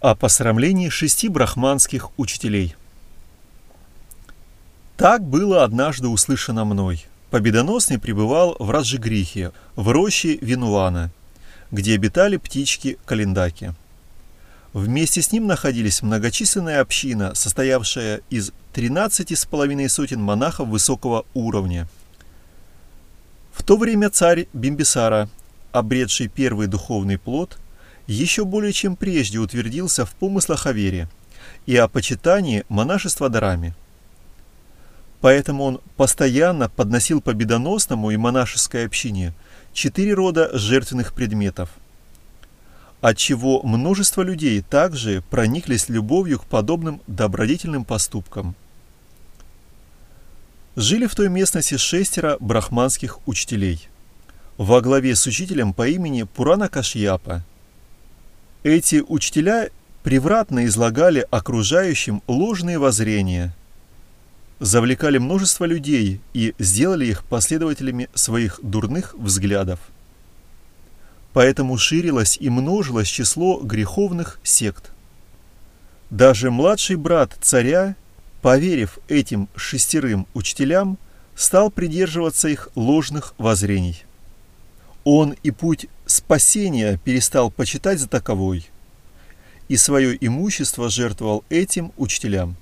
О посрамлении 6 брахманских учителей. Так было однажды услышано мной. Победоносный пребывал в Раджагрихе, в роще Винувана, где обитали птички Калиндаки. Вместе с ним находились многочисленная община, состоявшая из 13,5 сотен монахов высокого уровня. В то время царь Бимбисара, обретший первый духовный плод, еще более чем прежде утвердился в помыслах о вере и о почитании монашества дарами. Поэтому он постоянно подносил победоносному и монашеской общине 4 рода жертвенных предметов, отчего множество людей также прониклись любовью к подобным добродетельным поступкам. Жили в той местности 6 брахманских учителей, во главе с учителем по имени Пурана Кашьяпа. Эти учителя превратно излагали окружающим ложные воззрения, завлекали множество людей и сделали их последователями своих дурных взглядов. Поэтому ширилось и множилось число греховных сект. Даже младший брат царя, поверив этим 6 учителям, стал придерживаться их ложных воззрений. Он и путь спасения перестал почитать за таковой, и свое имущество жертвовал этим учителям.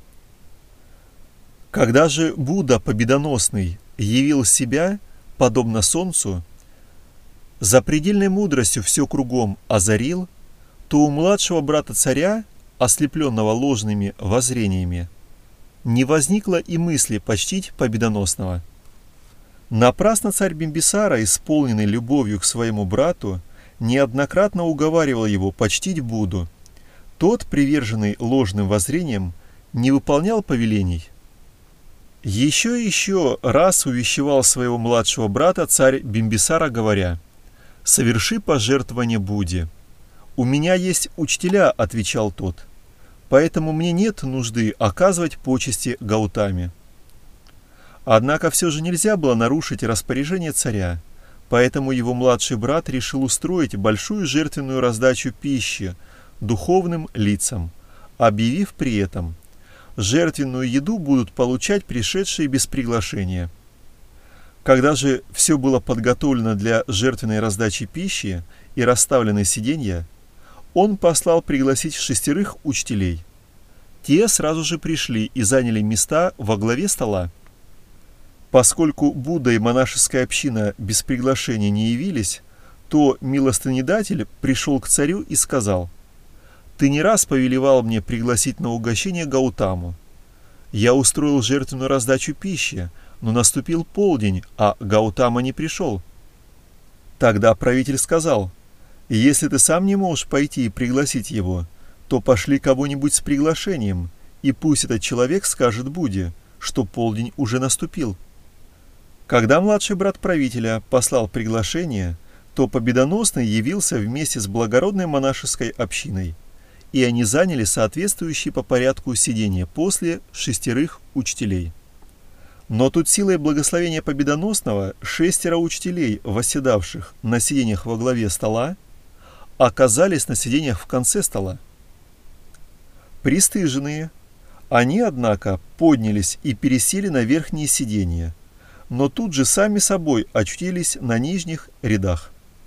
Когда же Будда Победоносный явил себя, подобно солнцу, за предельной мудростью все кругом озарил, то у младшего брата царя, ослепленного ложными воззрениями, не возникло и мысли почтить Победоносного. Напрасно царь Бимбисара, исполненный любовью к своему брату, неоднократно уговаривал его почтить Будду. Тот, приверженный ложным воззрениям, не выполнял повелений. Еще и еще раз увещевал своего младшего брата царь Бимбисара, говоря: «Соверши пожертвование Будде». «У меня есть учителя», — отвечал тот, «поэтому мне нет нужды оказывать почести Гаутаме». Однако все же нельзя было нарушить распоряжение царя, поэтому его младший брат решил устроить большую жертвенную раздачу пищи духовным лицам, объявив при этом: жертвенную еду будут получать пришедшие без приглашения. Когда же все было подготовлено для жертвенной раздачи пищи и расставлены сиденья, он послал пригласить 6 учителей. Те сразу же пришли и заняли места во главе стола. Поскольку Будда и монашеская община без приглашения не явились, то милостынедатель пришел к царю и сказал: «Ты не раз повелевал мне пригласить на угощение Гаутаму. Я устроил жертвенную раздачу пищи, но наступил полдень, а Гаутама не пришел». Тогда правитель сказал: «Если ты сам не можешь пойти и пригласить его, то пошли кого-нибудь с приглашением, и пусть этот человек скажет Будде, что полдень уже наступил». Когда младший брат правителя послал приглашение, то Победоносный явился вместе с благородной монашеской общиной, и они заняли соответствующие по порядку сиденья после 6 учителей. Но тут силой благословения Победоносного 6 учителей, восседавших на сиденьях во главе стола, оказались на сиденьях в конце стола. Пристыженные, они, однако, поднялись и пересели на верхние сиденья, но тут же сами собой очутились на нижних рядах.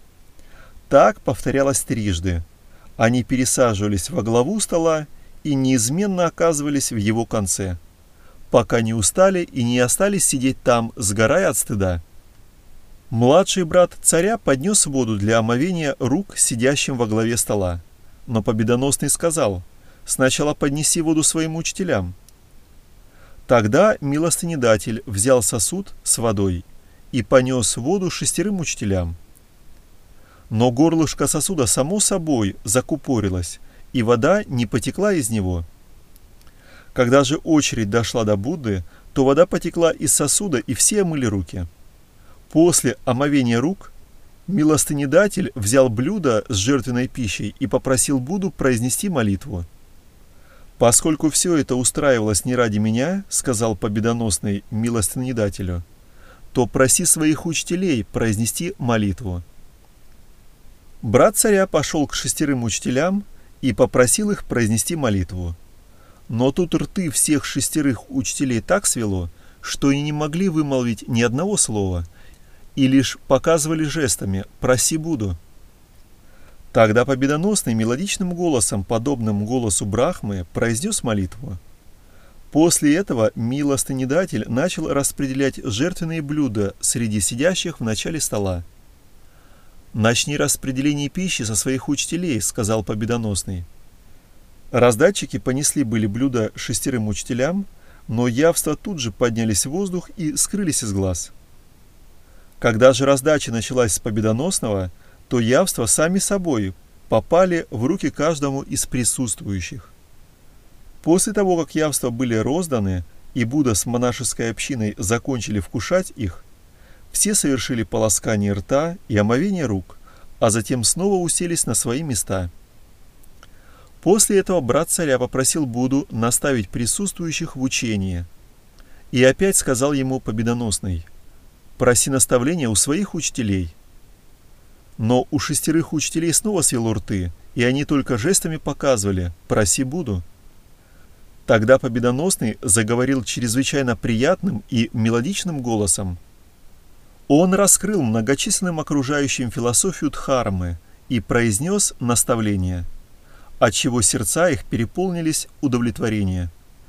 Так повторялось трижды. Они пересаживались во главу стола и неизменно оказывались в его конце, пока не устали и не остались сидеть там, сгорая от стыда. Младший брат царя поднес воду для омовения рук сидящим во главе стола, но Победоносный сказал: «Сначала поднеси воду своим учителям». Тогда милостынедатель взял сосуд с водой и понес воду 6 учителям. Но горлышко сосуда само собой закупорилось, и вода не потекла из него. Когда же очередь дошла до Будды, то вода потекла из сосуда, и все омыли руки. После омовения рук милостынедатель взял блюдо с жертвенной пищей и попросил Будду произнести молитву. «Поскольку все это устраивалось не ради меня, — сказал Победоносный милостынедателю, — то проси своих учителей произнести молитву». Брат царя пошел к 6 учителям и попросил их произнести молитву. Но тут рты всех 6 учителей так свело, что они не могли вымолвить ни одного слова, и лишь показывали жестами «проси буду». Тогда Победоносный мелодичным голосом, подобным голосу Брахмы, произнес молитву. После этого милостынедатель начал распределять жертвенные блюда среди сидящих в начале стола. «Начни распределение пищи со своих учителей», — сказал Победоносный. Раздатчики понесли были блюда 6 учителям, но явства тут же поднялись в воздух и скрылись из глаз. Когда же раздача началась с Победоносного, то явства сами собой попали в руки каждому из присутствующих. После того, как явства были розданы, и Будда с монашеской общиной закончили вкушать их, все совершили полоскание рта и омовение рук, а затем снова уселись на свои места. После этого брат царя попросил Будду наставить присутствующих в учении. И опять сказал ему Победоносный: «Проси наставления у своих учителей». Но у 6 учителей снова свело рты, и они только жестами показывали «проси Будду». Тогда Победоносный заговорил чрезвычайно приятным и мелодичным голосом. Он раскрыл многочисленным окружающим философию Дхармы и произнес наставление, отчего сердца их переполнились удовлетворением.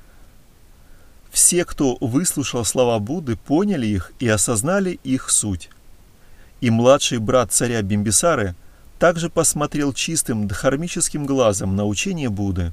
Все, кто выслушал слова Будды, поняли их и осознали их суть. И младший брат царя Бимбисары также посмотрел чистым дхармическим глазом на учение Будды.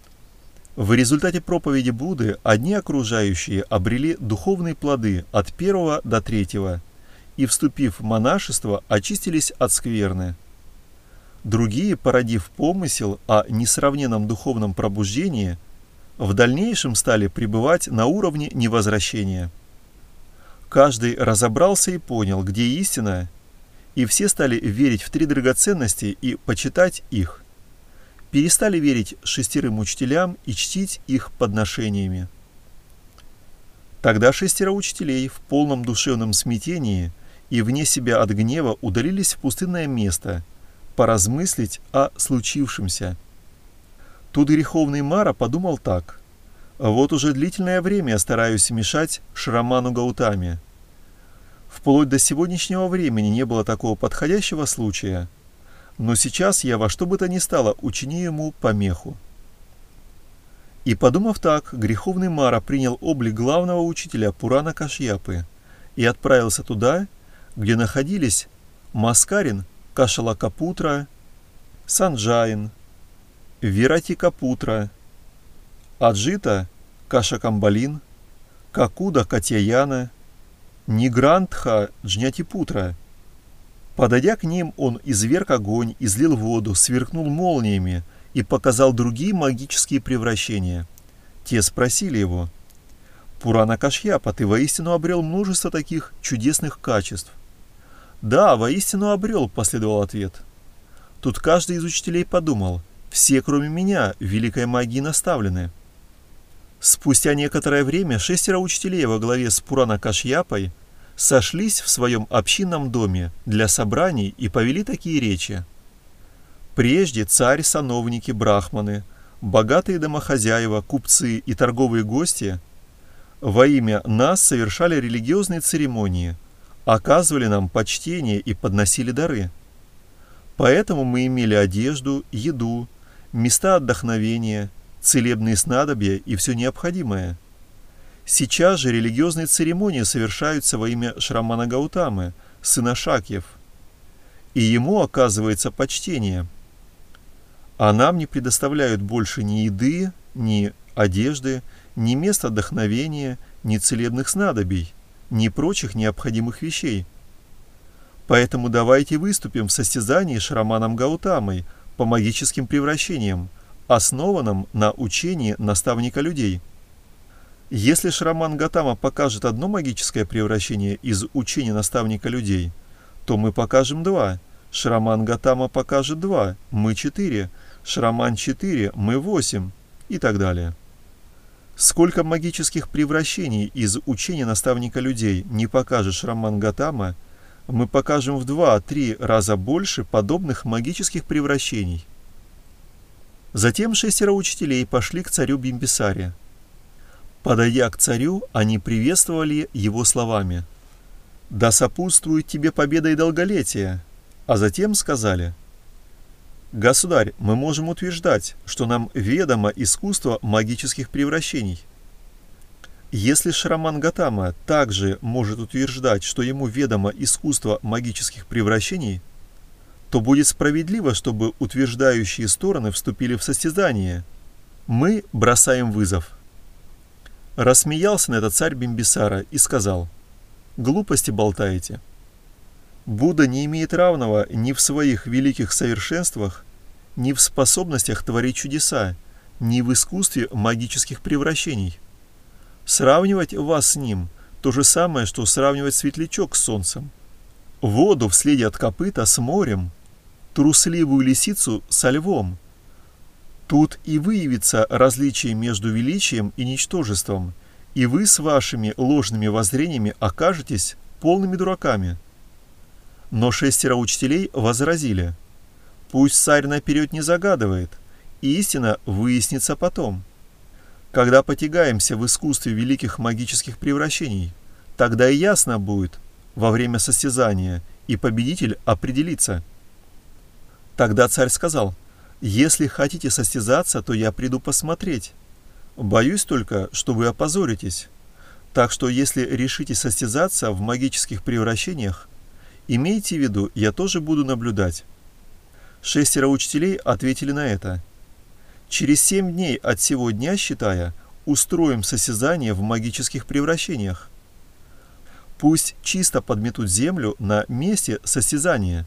В результате проповеди Будды одни окружающие обрели духовные плоды от 1 до 3 и, вступив в монашество, очистились от скверны. Другие, породив помысел о несравненном духовном пробуждении, в дальнейшем стали пребывать на уровне невозвращения. Каждый разобрался и понял, где истина, и все стали верить в 3 драгоценности и почитать их. Перестали верить 6 учителям и чтить их подношениями. Тогда 6 учителей в полном душевном смятении и вне себя от гнева удалились в пустынное место, поразмыслить о случившемся. Тут греховный Мара подумал так: «Вот уже длительное время я стараюсь мешать Шраману Гаутаме. Вплоть до сегодняшнего времени не было такого подходящего случая, но сейчас я во что бы то ни стало учиню ему помеху». И, подумав так, греховный Мара принял облик главного учителя Пурана Кашьяпы и отправился туда, где находились Маскарин Кашалакапутра, Санджаин, Виратикапутра, Аджита Кашакамбалин, Какуда Катьяяна, Нигрантха Джнятипутра. Подойдя к ним, он изверг огонь, излил воду, сверкнул молниями и показал другие магические превращения. Те спросили его: «Пурана Кашьяпа, ты воистину обрел множество таких чудесных качеств?» «Да, воистину обрел», — последовал ответ. Тут каждый из учителей подумал: «Все, кроме меня, великой магии наставлены». Спустя некоторое время 6 учителей во главе с Пурана Кашьяпой сошлись в своем общинном доме для собраний и повели такие речи. Прежде царь, сановники, брахманы, богатые домохозяева, купцы и торговые гости во имя нас совершали религиозные церемонии, оказывали нам почтение и подносили дары. Поэтому мы имели одежду, еду, места отдохновения, целебные снадобья и все необходимое. Сейчас же религиозные церемонии совершаются во имя Шрамана Гаутамы, сына Шакьев, и ему оказывается почтение. А нам не предоставляют больше ни еды, ни одежды, ни мест отдохновения, ни целебных снадобий, ни прочих необходимых вещей. Поэтому давайте выступим в состязании с Шраманом Гаутамой по магическим превращениям, основанном на учении наставника людей. Если Шраман Гатама покажет одно магическое превращение из учения наставника людей, то мы покажем 2. Шраман Гатама покажет 2, мы 4. Шраман 4, мы 8 и так далее. Сколько магических превращений из учения наставника людей не покажет Шраман Гатама, мы покажем в 2-3 раза больше подобных магических превращений. Затем 6 учителей пошли к царю Бимбисаре. Подойдя к царю, они приветствовали его словами: «Да сопутствует тебе победа и долголетие», а затем сказали: «Государь, мы можем утверждать, что нам ведомо искусство магических превращений. Если Шраман Гатама также может утверждать, что ему ведомо искусство магических превращений, то будет справедливо, чтобы утверждающие стороны вступили в состязание. Мы бросаем вызов». Рассмеялся на это царь Бимбисара и сказал: «Глупости болтаете. Будда не имеет равного ни в своих великих совершенствах, ни в способностях творить чудеса, ни в искусстве магических превращений. Сравнивать вас с ним – то же самое, что сравнивать светлячок с солнцем, воду вследи от копыта с морем, трусливую лисицу со львом. Тут и выявится различие между величием и ничтожеством, и вы с вашими ложными воззрениями окажетесь полными дураками». Но 6 учителей возразили: «Пусть царь наперед не загадывает, истина выяснится потом. Когда потягаемся в искусстве великих магических превращений, тогда и ясно будет во время состязания, и победитель определится». Тогда царь сказал: «Если хотите состязаться, то я приду посмотреть. Боюсь только, что вы опозоритесь. Так что если решите состязаться в магических превращениях, имейте в виду, я тоже буду наблюдать». 6 учителей ответили на это: «Через 7 дней от сего дня, считая, устроим состязание в магических превращениях. Пусть чисто подметут землю на месте состязания».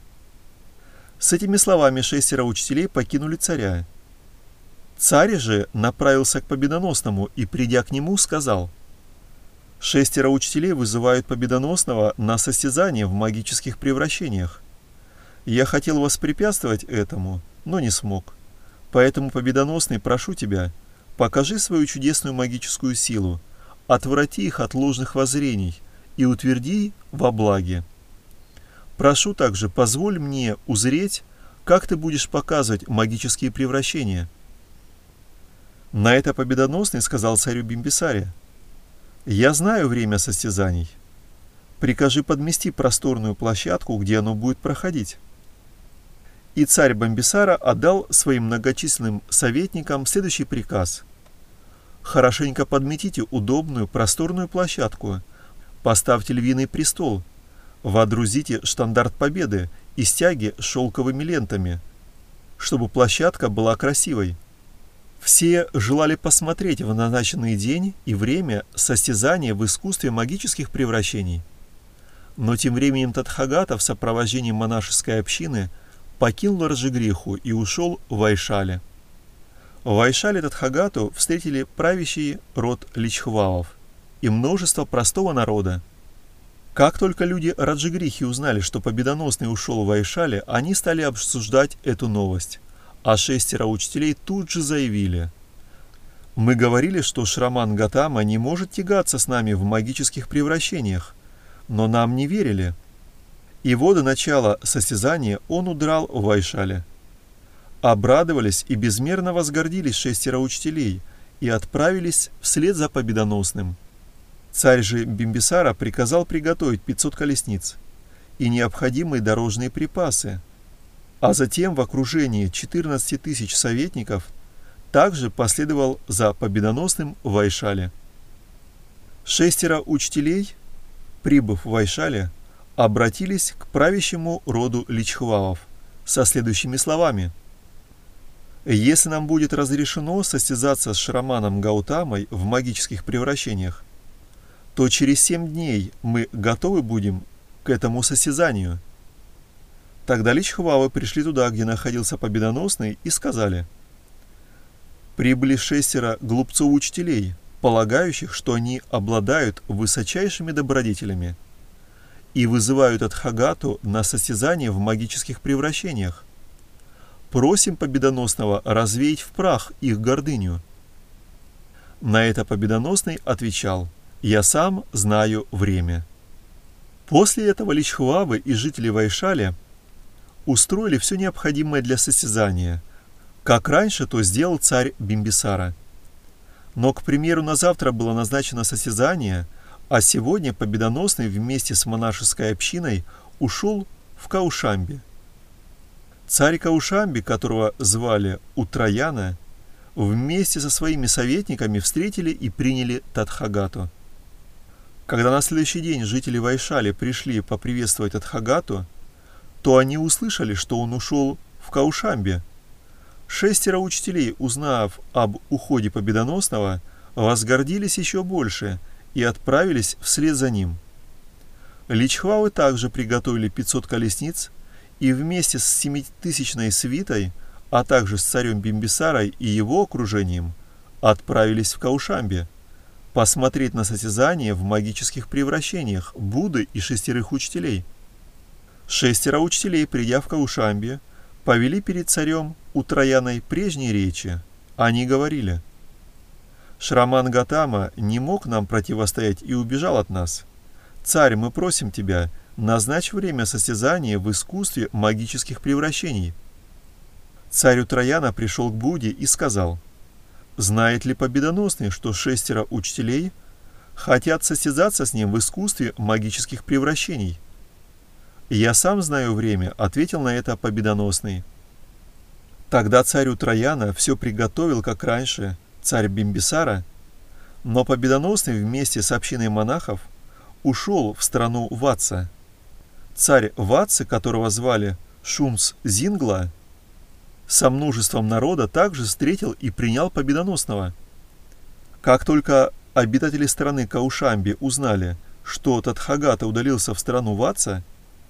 С этими словами 6 учителей покинули царя. Царь же направился к Победоносному и, придя к нему, сказал: «6 учителей вызывают Победоносного на состязание в магических превращениях. Я хотел воспрепятствовать этому, но не смог. Поэтому, Победоносный, прошу тебя, покажи свою чудесную магическую силу, отврати их от ложных воззрений и утверди во благе. Прошу также, позволь мне узреть, как ты будешь показывать магические превращения». На это Победоносный сказал царю Бимбисаре: «Я знаю время состязаний. Прикажи подмести просторную площадку, где оно будет проходить». И царь Бимбисара отдал своим многочисленным советникам следующий приказ: «Хорошенько подметите удобную просторную площадку, поставьте львиный престол, водрузите штандарт победы и стяги с шелковыми лентами, чтобы площадка была красивой». Все желали посмотреть в назначенный день и время состязания в искусстве магических превращений. Но тем временем Тадхагата в сопровождении монашеской общины покинул Раджагриху и ушел в Вайшали. В Вайшали Тадхагату встретили правящий род Личхвавов и множество простого народа. Как только люди Раджагрихи узнали, что Победоносный ушел в Вайшали, они стали обсуждать эту новость. А 6 учителей тут же заявили: «Мы говорили, что Шраман Гатама не может тягаться с нами в магических превращениях, но нам не верили». И вот до начала состязания он удрал в Вайшале. Обрадовались и безмерно возгордились 6 учителей и отправились вслед за Победоносным. Царь же Бимбисара приказал приготовить 500 колесниц и необходимые дорожные припасы, а затем в окружении 14 тысяч советников также последовал за Победоносным в Вайшале. 6 учителей, прибыв в Вайшале, обратились к правящему роду Личхвавов со следующими словами: «Если нам будет разрешено состязаться с Шраманом Гаутамой в магических превращениях, то через 7 дней мы готовы будем к этому состязанию». Тогда Личхвавы пришли туда, где находился Победоносный, и сказали: «Прибыли 6 глупцов-учителей, полагающих, что они обладают высочайшими добродетелями, и вызывают Тадхагату на состязание в магических превращениях. Просим Победоносного развеять в прах их гордыню». На это Победоносный отвечал: «Я сам знаю время». После этого Личхвавы и жители Вайшали устроили все необходимое для состязания. Как раньше, то сделал царь Бимбисара. Но, к примеру, на завтра было назначено состязание, а сегодня Победоносный вместе с монашеской общиной ушел в Каушамби. Царь Каушамби, которого звали Утраяна, вместе со своими советниками встретили и приняли Тадхагату. Когда на следующий день жители Вайшали пришли поприветствовать Тадхагату, то они услышали, что он ушел в Каушамби. 6 учителей, узнав об уходе Победоносного, возгордились еще больше и отправились вслед за ним. Личхвавы также приготовили 500 колесниц и вместе с 7000-ной свитой, а также с царем Бимбисарой и его окружением, отправились в Каушамби посмотреть на состязание в магических превращениях Будды и 6 учителей. 6 учителей, придя в Каушамби, повели перед царем Утраяной прежние речи. Они говорили: «Шраман Гатама не мог нам противостоять и убежал от нас. Царь, мы просим тебя, назначь время состязания в искусстве магических превращений». Царь Утраяна пришел к Будде и сказал: «Знает ли Победоносный, что 6 учителей хотят состязаться с ним в искусстве магических превращений?» «Я сам знаю время», — ответил на это Победоносный. Тогда царь Утраяна все приготовил, как раньше, царь Бимбисара, но Победоносный вместе с общиной монахов ушел в страну Ватса. Царь Ватсы, которого звали Шунц-Зингла, со множеством народа также встретил и принял Победоносного. Как только обитатели страны Каушамби узнали, что Тадхагата удалился в страну Ватса,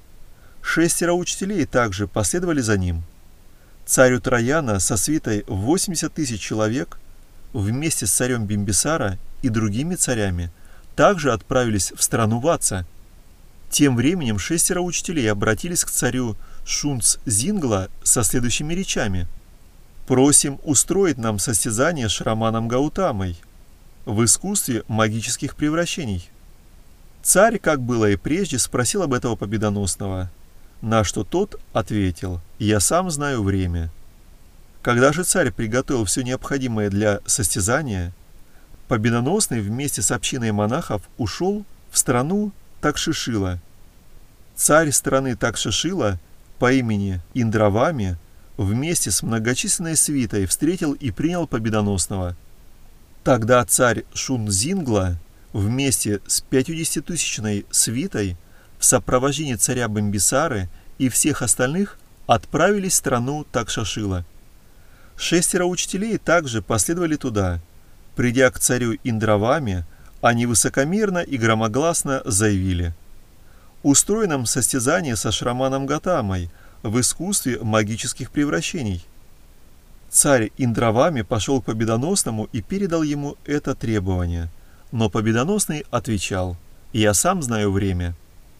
6 учителей также последовали за ним. Царь Утраяна со свитой в 80 000 человек вместе с царем Бимбисара и другими царями также отправились в страну Ватса. Тем временем 6 учителей обратились к царю Шунц-Зингла со следующими речами: «Просим устроить нам состязание с Шраманом Гаутамой в искусстве магических превращений». Царь, как было и прежде, спросил об этого Победоносного, на что тот ответил: «Я сам знаю время». Когда же царь приготовил все необходимое для состязания, Победоносный вместе с общиной монахов ушел в страну Такшишила. Царь страны Такшишила по имени Индравами вместе с многочисленной свитой встретил и принял Победоносного. Тогда царь Шунцзингла вместе с 50-тысячной свитой в сопровождении царя Бимбисары и всех остальных отправились в страну Такшашила. 6 учителей также последовали туда. Придя к царю Индравами, они высокомерно и громогласно заявили: «Устрой нам состязание со Шраманом Гатамой в искусстве магических превращений». Царь Индравами пошел к Победоносному и передал ему это требование, но Победоносный отвечал: «Я сам знаю время».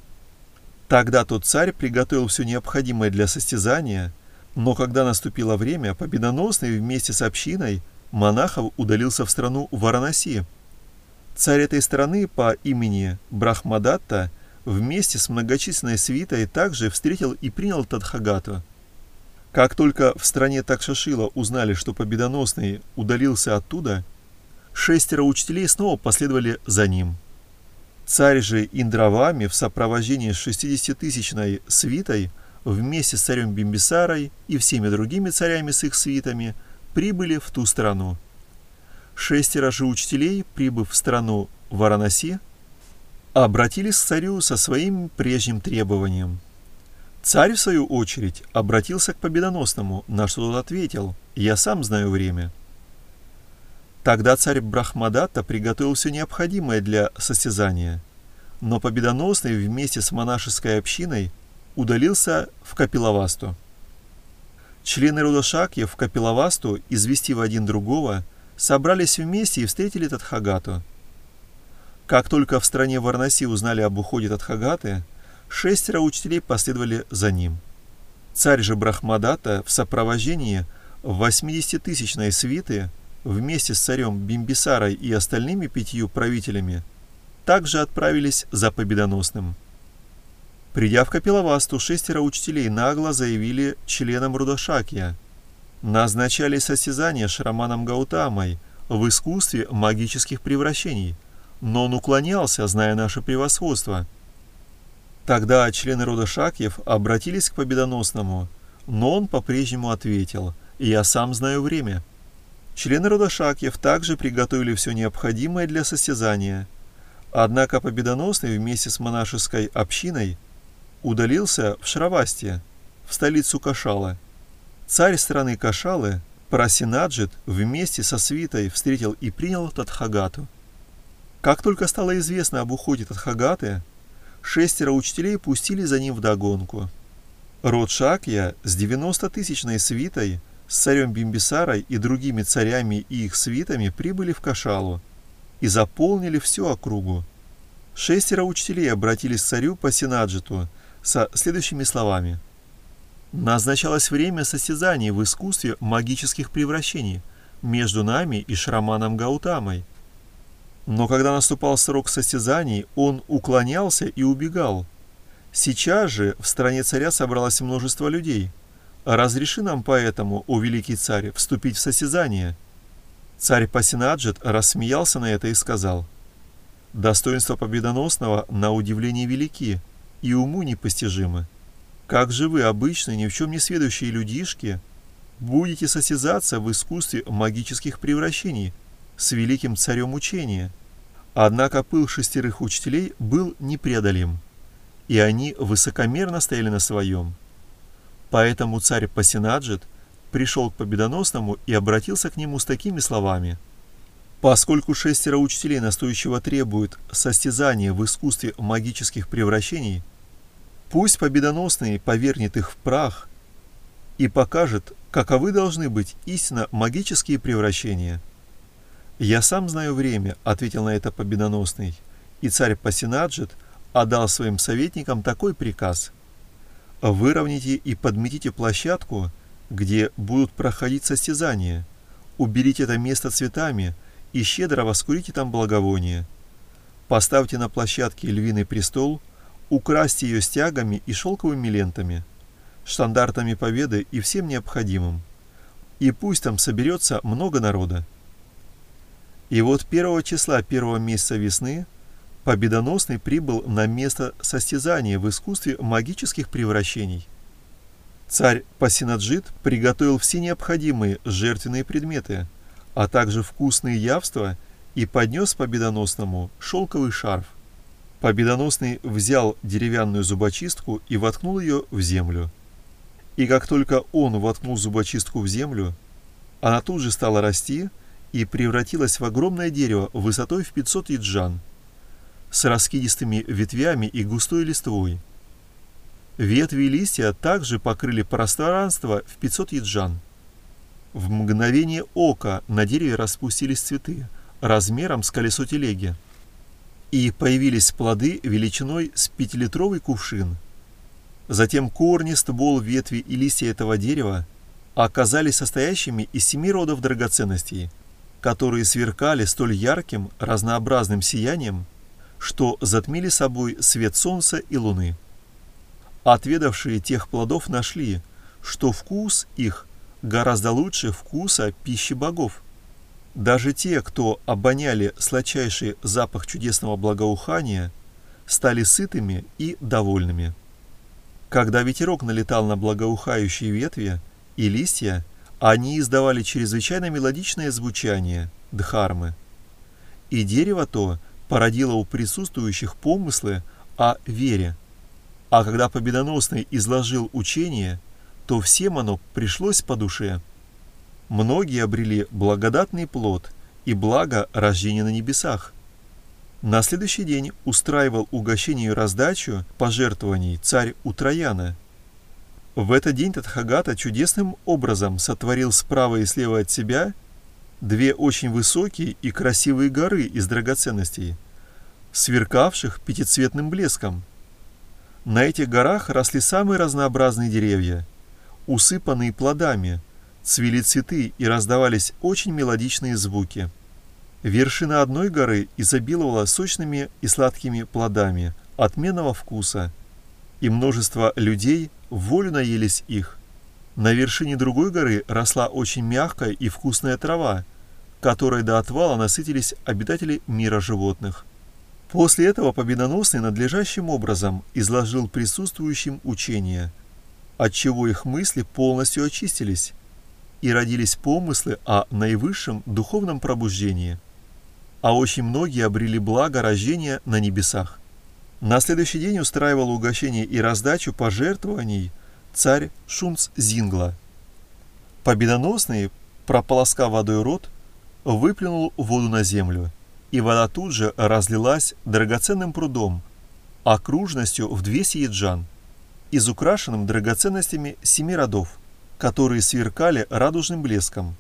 Тогда тот царь приготовил все необходимое для состязания, но когда наступило время, Победоносный вместе с общиной монахов удалился в страну Варанаси. Царь этой страны по имени Брахмадатта вместе с многочисленной свитой также встретил и принял Тадхагату. Как только в стране Такшашила узнали, что Победоносный удалился оттуда, 6 учителей снова последовали за ним. Царь же Индравами в сопровождении 60-тысячной свитой вместе с царем Бимбисарой и всеми другими царями с их свитами прибыли в ту страну. 6 же учителей, прибыв в страну Варанаси, обратились к царю со своим прежним требованием. Царь, в свою очередь, обратился к Победоносному, на что тот ответил: «Я сам знаю время». Тогда царь Брахмадатта приготовил все необходимое для состязания, но Победоносный вместе с монашеской общиной удалился в Капилавасту. Члены рода Шакья в Капилавасту, известив один другого, собрались вместе и встретили Тадхагату. Как только в стране Варанаси узнали об уходе Тадхагаты, 6 учителей последовали за ним. Царь же Брахмадатта в сопровождении 80-тысячной свиты вместе с царем Бимбисарой и остальными 5 правителями также отправились за Победоносным. Придя в Капилавасту, 6 учителей нагло заявили членам рода Шакья: назначали состязания Шраманом Гаутамой в искусстве магических превращений, но он уклонялся, зная наше превосходство. Тогда члены рода Шакьев обратились к Победоносному, но он по-прежнему ответил: «Я сам знаю время». Члены рода Шакьев также приготовили все необходимое для состязания. Однако Победоносный вместе с монашеской общиной удалился в Шравасти, в столицу Кошала. Царь страны Кошалы, Парасинаджит, вместе со свитой встретил и принял Тадхагату. Как только стало известно об уходе Тадхагаты, 6 учителей пустили за ним вдогонку. Род Шакья с 90-тысячной свитой, с царем Бимбисарой и другими царями и их свитами прибыли в Кошалу и заполнили всю округу. 6 учителей обратились к царю Пасинаджиту со следующими словами: «Назначалось время состязаний в искусстве магических превращений между нами и Шраманом Гаутамой. Но когда наступал срок состязаний, он уклонялся и убегал. Сейчас же в стране царя собралось множество людей. Разреши нам поэтому, о великий царь, вступить в состязание». Царь Пасинаджит рассмеялся на это и сказал: «Достоинства Победоносного на удивление велики и уму непостижимы. Как же вы, обычные, ни в чем не сведущие людишки, будете состязаться в искусстве магических превращений с великим царем учения?» Однако пыл 6 учителей был непреодолим, и они высокомерно стояли на своем. Поэтому царь Пасинаджит пришел к Победоносному и обратился к нему с такими словами: «Поскольку 6 учителей настойчиво требуют состязания в искусстве магических превращений, пусть Победоносный повергнет их в прах и покажет, каковы должны быть истинно магические превращения». «Я сам знаю время», — ответил на это Победоносный, и царь Пасинаджит отдал своим советникам такой приказ: «Выровняйте и подметите площадку, где будут проходить состязания, уберите это место цветами и щедро воскурите там благовония. Поставьте на площадке львиный престол, украсьте ее стягами и шелковыми лентами, штандартами победы и всем необходимым, и пусть там соберется много народа». И вот 1 числа 1 месяца весны Победоносный прибыл на место состязания в искусстве магических превращений. Царь Пасинаджит приготовил все необходимые жертвенные предметы, а также вкусные явства, и поднес Победоносному шелковый шарф. Победоносный взял деревянную зубочистку и воткнул ее в землю. И как только он воткнул зубочистку в землю, она тут же стала расти и превратилась в огромное дерево высотой в 500 йоджан, с раскидистыми ветвями и густой листвой. Ветви и листья также покрыли пространство в 500 йоджан. В мгновение ока на дереве распустились цветы размером с колесо телеги, и появились плоды величиной с 5-литровый кувшин. Затем корни, ствол, ветви и листья этого дерева оказались состоящими из 7 родов драгоценностей, которые сверкали столь ярким, разнообразным сиянием, что затмили собой свет солнца и луны. Отведавшие тех плодов нашли, что вкус их гораздо лучше вкуса пищи богов. Даже те, кто обоняли сладчайший запах чудесного благоухания, стали сытыми и довольными. Когда ветерок налетал на благоухающие ветви и листья, они издавали чрезвычайно мелодичное звучание дхармы. И дерево то породило у присутствующих помыслы о вере. А когда Победоносный изложил учение, то всем оно пришлось по душе. Многие обрели благодатный плод и благо рождения на небесах. На следующий день устраивал угощение и раздачу пожертвований царь Утраяна. В этот день Тадхагата чудесным образом сотворил справа и слева от себя 2 очень высокие и красивые горы из драгоценностей, сверкавших пятицветным блеском. На этих горах росли самые разнообразные деревья, усыпанные плодами, цвели цветы и раздавались очень мелодичные звуки. Вершина одной горы изобиловала сочными и сладкими плодами отменного вкуса, и множество людей вволю наелись их. На вершине другой горы росла очень мягкая и вкусная трава, которой до отвала насытились обитатели мира животных. После этого Победоносный надлежащим образом изложил присутствующим учение, отчего их мысли полностью очистились, и родились помыслы о наивысшем духовном пробуждении, а очень многие обрели благо рождения на небесах. На следующий день устраивал угощение и раздачу пожертвований царь Шунц-Зингла. Победоносный, прополоскав водой рот, выплюнул воду на землю, и вода тут же разлилась драгоценным прудом, окружностью в 200 йоджан, изукрашенным драгоценностями 7 родов, которые сверкали радужным блеском.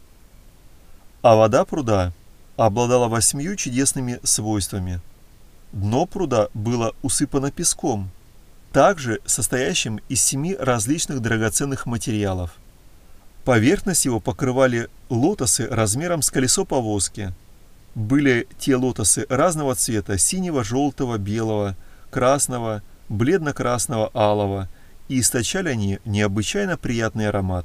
А вода пруда обладала 8 чудесными свойствами. Дно пруда было усыпано песком, также состоящим из 7 различных драгоценных материалов. Поверхность его покрывали лотосы размером с колесо повозки. Были те лотосы разного цвета: синего, желтого, белого, красного, бледно-красного, алого, и источали они необычайно приятный аромат.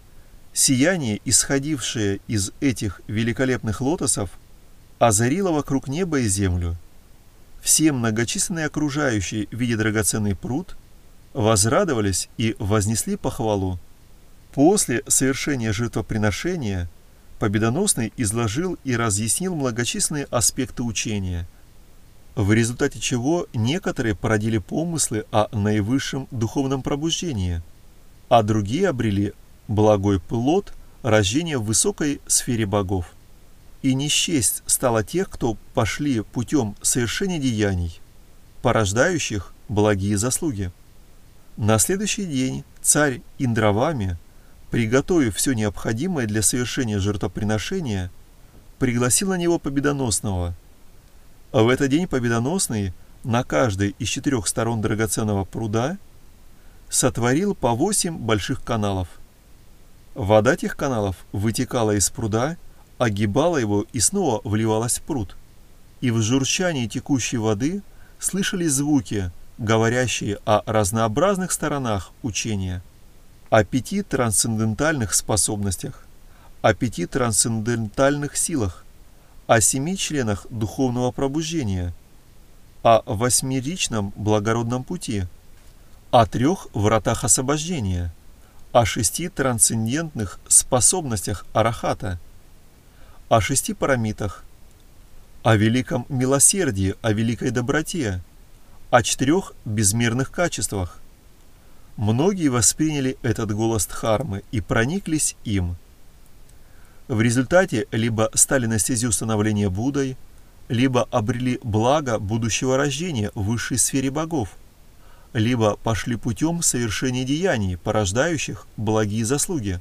Сияние, исходившее из этих великолепных лотосов, озарило вокруг неба и землю. Все многочисленные окружающие, видя драгоценный пруд, возрадовались и вознесли похвалу. После совершения жертвоприношения Победоносный изложил и разъяснил многочисленные аспекты учения, в результате чего некоторые породили помыслы о наивысшем духовном пробуждении, а другие обрели благой плод рождения в высокой сфере богов. И не счесть стало тех, кто пошли путем совершения деяний, порождающих благие заслуги. На следующий день царь Индравами, приготовив все необходимое для совершения жертвоприношения, пригласил на него Победоносного. В этот день Победоносный на каждой из 4 сторон драгоценного пруда сотворил по 8 больших каналов. Вода этих каналов вытекала из пруда, огибала его и снова вливалась в пруд. И в журчании текущей воды слышались звуки, говорящие о разнообразных сторонах учения, о 5 трансцендентальных способностях, о 5 трансцендентальных силах, о 7 членах духовного пробуждения, о 8-ричном благородном пути, о 3 вратах освобождения, о 6 трансцендентных способностях арахата, о 6 парамитах, о великом милосердии, о великой доброте, о 4 безмерных качествах. Многие восприняли этот голос Дхармы и прониклись им. В результате либо стали на стезю становления Буддой, либо обрели благо будущего рождения в высшей сфере богов, либо пошли путем совершения деяний, порождающих благие заслуги.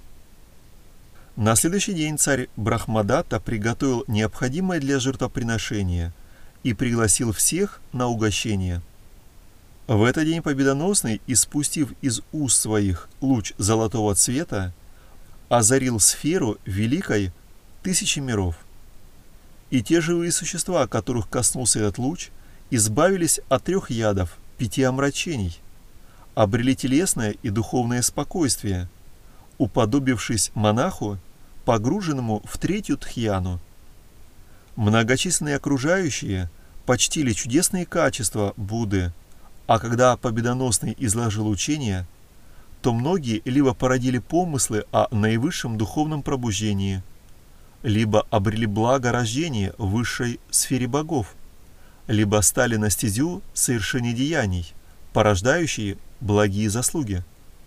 На следующий день царь Брахмадатта приготовил необходимое для жертвоприношения и пригласил всех на угощение. В этот день Победоносный, испустив из уст своих луч золотого цвета, озарил сферу великой 1000 миров. И те живые существа, которых коснулся этот луч, избавились от 3 ядов, 5 омрачений, обрели телесное и духовное спокойствие, уподобившись монаху, погруженному в 3-ю тхьяну. Многочисленные окружающие почтили чудесные качества Будды, а когда Победоносный изложил учение, то многие либо породили помыслы о наивысшем духовном пробуждении, либо обрели благо рождения в высшей сфере богов, либо стали на стезю совершения деяний, порождающие благие заслуги.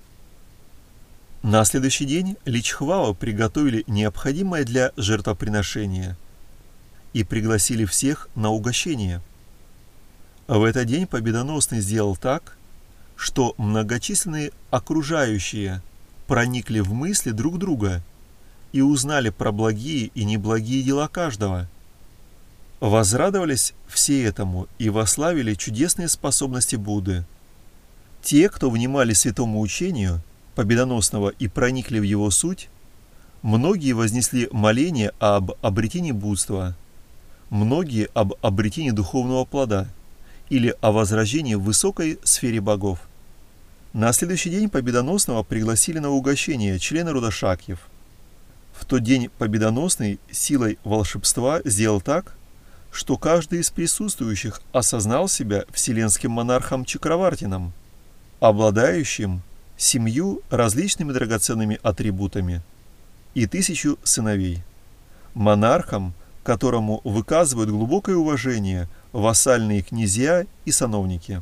На следующий день Личхвава приготовили необходимое для жертвоприношения и пригласили всех на угощение. В этот день Победоносный сделал так, что многочисленные окружающие проникли в мысли друг друга и узнали про благие и неблагие дела каждого. Возрадовались все этому и вославили чудесные способности Будды. Те, кто внимали святому учению Победоносного и проникли в его суть, многие вознесли моление об обретении будства, многие об обретении духовного плода или о возрождении в высокой сфере богов. На следующий день Победоносного пригласили на угощение члены рода Шакьев. В тот день Победоносный силой волшебства сделал так, что каждый из присутствующих осознал себя вселенским монархом Чакравартином, обладающим 7 различными драгоценными атрибутами и 1000 сыновей, монархом, которому выказывают глубокое уважение вассальные князья и сановники.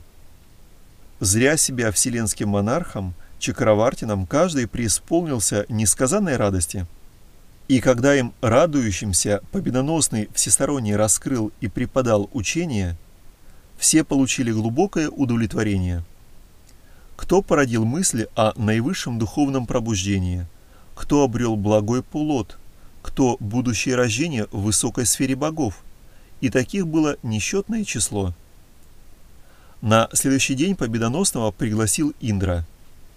Зря себя вселенским монархом Чакравартином каждый преисполнился несказанной радости. И когда им, радующимся, Победоносный всесторонне раскрыл и преподал учение, все получили глубокое удовлетворение. Кто породил мысли о наивысшем духовном пробуждении, кто обрел благой плод, кто будущее рождение в высокой сфере богов, и таких было несчетное число. На следующий день Победоносного пригласил Индра.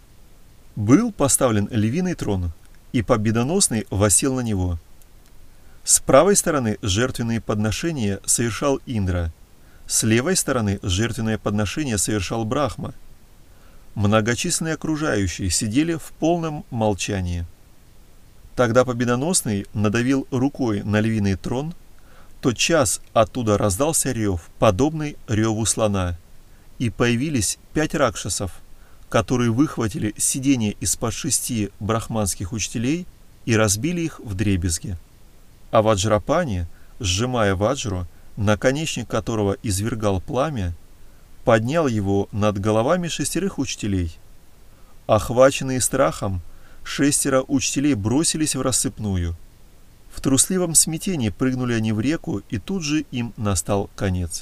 Был поставлен львиный трон, и Победоносный воссел на него. С правой стороны жертвенные подношения совершал Индра, с левой стороны жертвенное подношение совершал Брахма. Многочисленные окружающие сидели в полном молчании. Тогда Победоносный надавил рукой на львиный трон, тотчас оттуда раздался рев, подобный реву слона, и появились 5 ракшасов, которые выхватили сиденье из-под 6 брахманских учителей и разбили их вдребезги. А Ваджрапани, сжимая ваджру, наконечник которого извергал пламя, поднял его над головами 6 учителей. Охваченные страхом, 6 учителей бросились в рассыпную. В трусливом смятении прыгнули они в реку, и тут же им настал конец.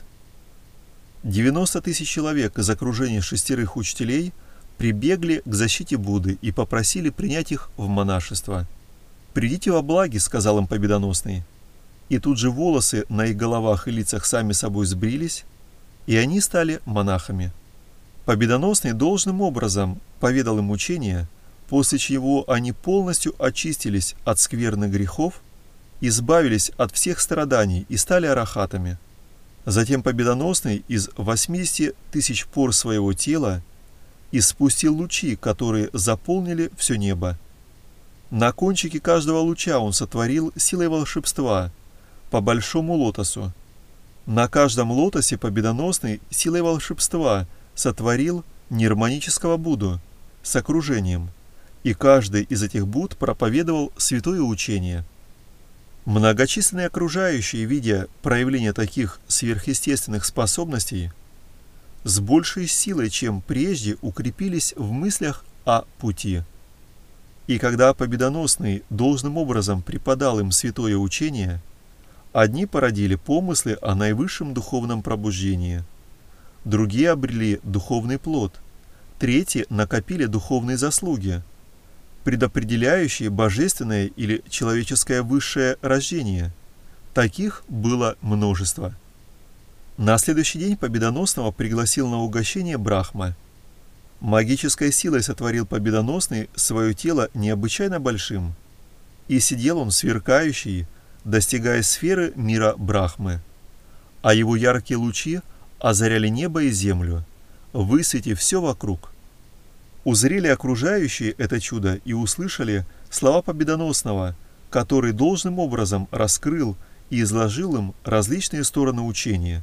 90 000 человек из окружения 6 учителей прибегли к защите Будды и попросили принять их в монашество. «Придите во благи», — сказал им Победоносный. И тут же волосы на их головах и лицах сами собой сбрились, и они стали монахами. Победоносный должным образом поведал им учение, после чего они полностью очистились от скверных грехов, избавились от всех страданий и стали арахатами. Затем Победоносный из 80 000 пор своего тела испустил лучи, которые заполнили все небо. На кончике каждого луча он сотворил силой волшебства по большому лотосу. На каждом лотосе Победоносный силой волшебства сотворил нирманического Будду с окружением, и каждый из этих Будд проповедовал святое учение. Многочисленные окружающие, видя проявление таких сверхъестественных способностей, с большей силой, чем прежде, укрепились в мыслях о пути. И когда Победоносный должным образом преподал им святое учение, одни породили помыслы о наивысшем духовном пробуждении, другие обрели духовный плод, третьи накопили духовные заслуги, предопределяющие божественное или человеческое высшее рождение. Таких было множество. На следующий день Победоносного пригласил на угощение Брахма. Магической силой сотворил Победоносный свое тело необычайно большим, и сидел он сверкающий, достигая сферы мира Брахмы, а его яркие лучи озаряли небо и землю, высветив все вокруг. Узрели окружающие это чудо и услышали слова Победоносного, который должным образом раскрыл и изложил им различные стороны учения,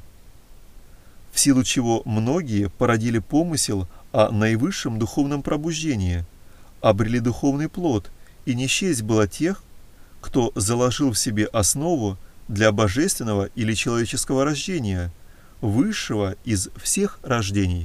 в силу чего многие породили помысел о наивысшем духовном пробуждении, обрели духовный плод, и не счесть было тех, кто заложил в себе основу для божественного или человеческого рождения, высшего из всех рождений.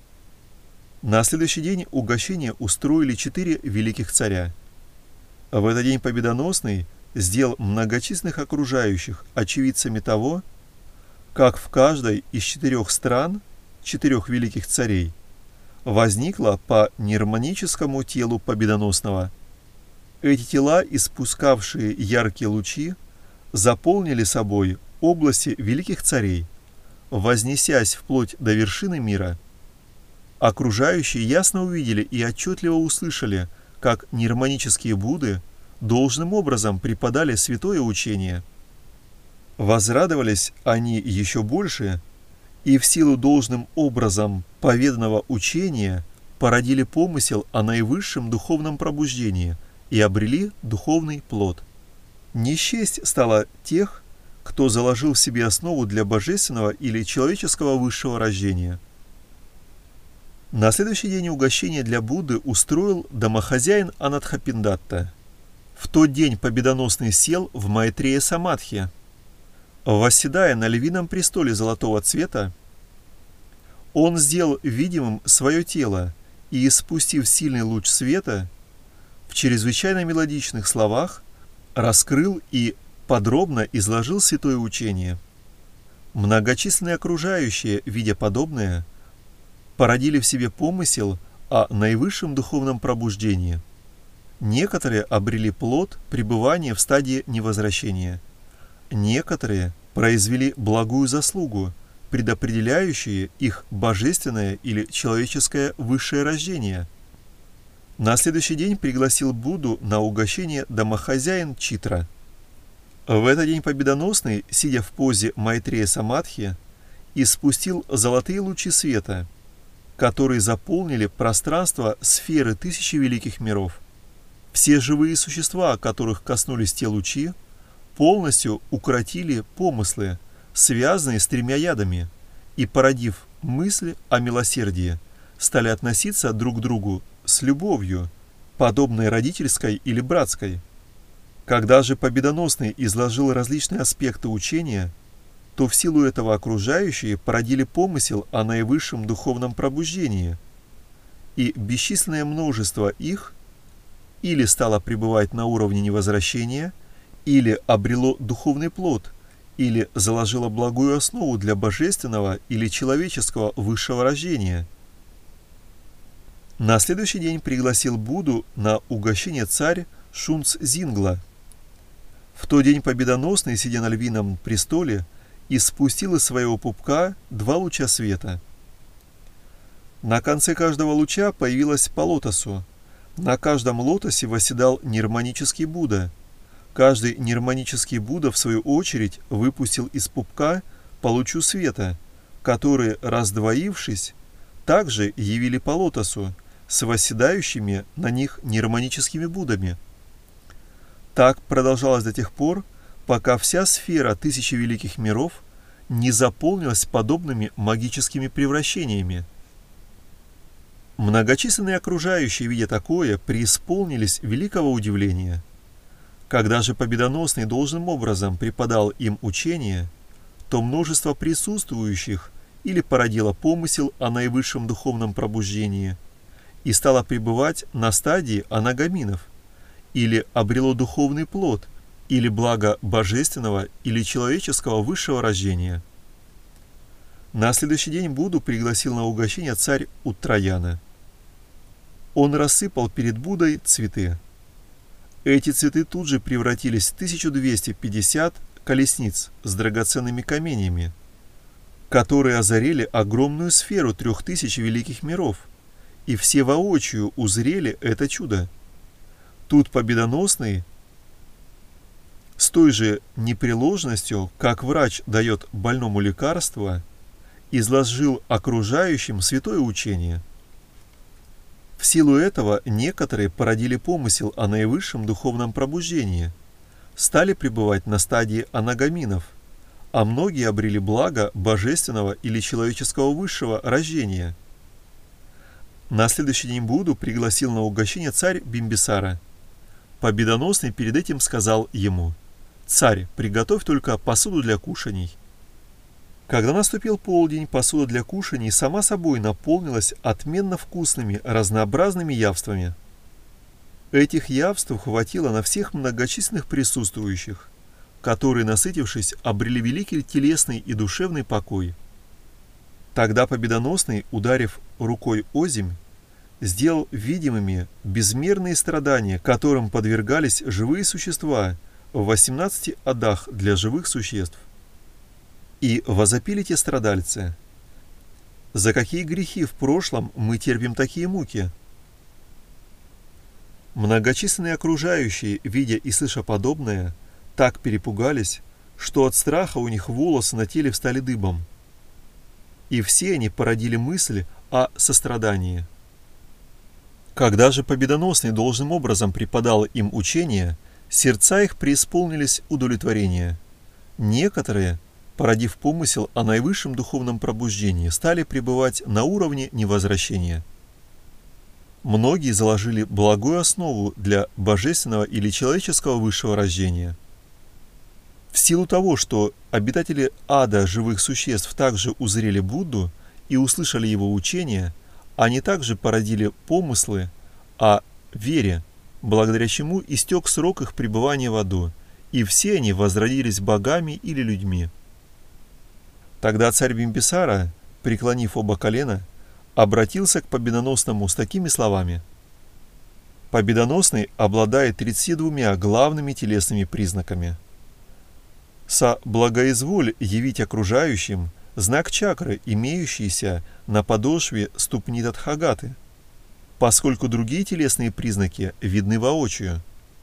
На следующий день угощение устроили 4 великих царя. В этот день Победоносный сделал многочисленных окружающих очевидцами того, как в каждой из 4 стран, 4 великих царей, возникло по нирманическому телу Победоносного. Эти тела, испускавшие яркие лучи, заполнили собой области великих царей, вознесясь вплоть до вершины мира. Окружающие ясно увидели и отчетливо услышали, как нирманические Будды должным образом преподали святое учение. Возрадовались они еще больше, и в силу должным образом поведанного учения породили помысел о наивысшем духовном пробуждении и обрели духовный плод. Не счесть стало тех, кто заложил в себе основу для божественного или человеческого высшего рождения. На следующий день угощение для Будды устроил домохозяин Анадхапиндатта. В тот день победоносный сел в Майтрея Самадхи. Восседая на львином престоле золотого цвета, он сделал видимым свое тело и, испустив сильный луч света, в чрезвычайно мелодичных словах раскрыл и подробно изложил святое учение. Многочисленные окружающие, видя подобное, породили в себе помысел о наивысшем духовном пробуждении. Некоторые обрели плод пребывания в стадии невозвращения. Некоторые произвели благую заслугу, предопределяющие их божественное или человеческое высшее рождение. На следующий день пригласил Будду на угощение домохозяин Читра. В этот день победоносный, сидя в позе Майтрея Самадхи, испустил золотые лучи света, которые заполнили пространство сферы тысячи великих миров. Все живые существа, которых коснулись те лучи, полностью укротили помыслы, связанные с тремя ядами, и, породив мысли о милосердии, стали относиться друг к другу с любовью, подобной родительской или братской. Когда же победоносный изложил различные аспекты учения, то в силу этого окружающие породили помысел о наивысшем духовном пробуждении, и бесчисленное множество их или стало пребывать на уровне невозвращения, или обрело духовный плод, или заложило благую основу для божественного или человеческого высшего рождения. На следующий день пригласил Будду на угощение царь Шунц-Зингла. В тот день победоносный, сидя на львином престоле, испустил из своего пупка 2 луча света. На конце каждого луча появилось по лотосу. На каждом лотосе восседал нирманический Будда. Каждый нирманический Будда, в свою очередь, выпустил из пупка по лучу света, которые, раздвоившись, также явили по лотосу с восседающими на них нирманическими Буддами. Так продолжалось до тех пор, пока вся сфера тысячи великих миров не заполнилась подобными магическими превращениями. Многочисленные окружающие, видя такое, преисполнились великого удивления. Когда же победоносный должным образом преподал им учение, то множество присутствующих или породило помысел о наивысшем духовном пробуждении и стало пребывать на стадии анагаминов, или обрело духовный плод, или благо божественного или человеческого высшего рождения. На следующий день Будду пригласил на угощение царь Уттраяна. Он рассыпал перед Буддой цветы. Эти цветы тут же превратились в 1250 колесниц с драгоценными каменьями, которые озарили огромную сферу 3000 великих миров, и все воочию узрели это чудо. Тут победоносный, с той же непреложностью, как врач дает больному лекарство, изложил окружающим святое учение. В силу этого некоторые породили помысел о наивысшем духовном пробуждении, стали пребывать на стадии анагаминов, а многие обрели благо божественного или человеческого высшего рождения. На следующий день Будду пригласил на угощение царь Бимбисара. Победоносный перед этим сказал ему: «Царь, приготовь только посуду для кушаний». Когда наступил полдень, посуда для кушаний сама собой наполнилась отменно вкусными, разнообразными явствами. Этих явств хватило на всех многочисленных присутствующих, которые, насытившись, обрели великий телесный и душевный покой. Тогда победоносный, ударив рукой озимь, сделал видимыми безмерные страдания, которым подвергались живые существа в 18 адах для живых существ. И возопили те страдальцы: «За какие грехи в прошлом мы терпим такие муки?» Многочисленные окружающие, видя и слыша подобное, так перепугались, что от страха у них волосы на теле встали дыбом. И все они породили мысль о сострадании. Когда же Победоносный должным образом преподал им учение, сердца их преисполнились удовлетворения. Некоторые, породив помысел о наивысшем духовном пробуждении, стали пребывать на уровне невозвращения. Многие заложили благую основу для божественного или человеческого высшего рождения. В силу того, что обитатели ада живых существ также узрели Будду и услышали его учение, они также породили помыслы о вере, благодаря чему истек срок их пребывания в аду, и все они возродились богами или людьми. Тогда царь Бимбисара, преклонив оба колена, обратился к Победоносному с такими словами: «Победоносный обладает 32 главными телесными признаками. Соблагоизволь явить окружающим знак чакры, имеющийся на подошве ступни Тадхагаты, поскольку другие телесные признаки видны воочию».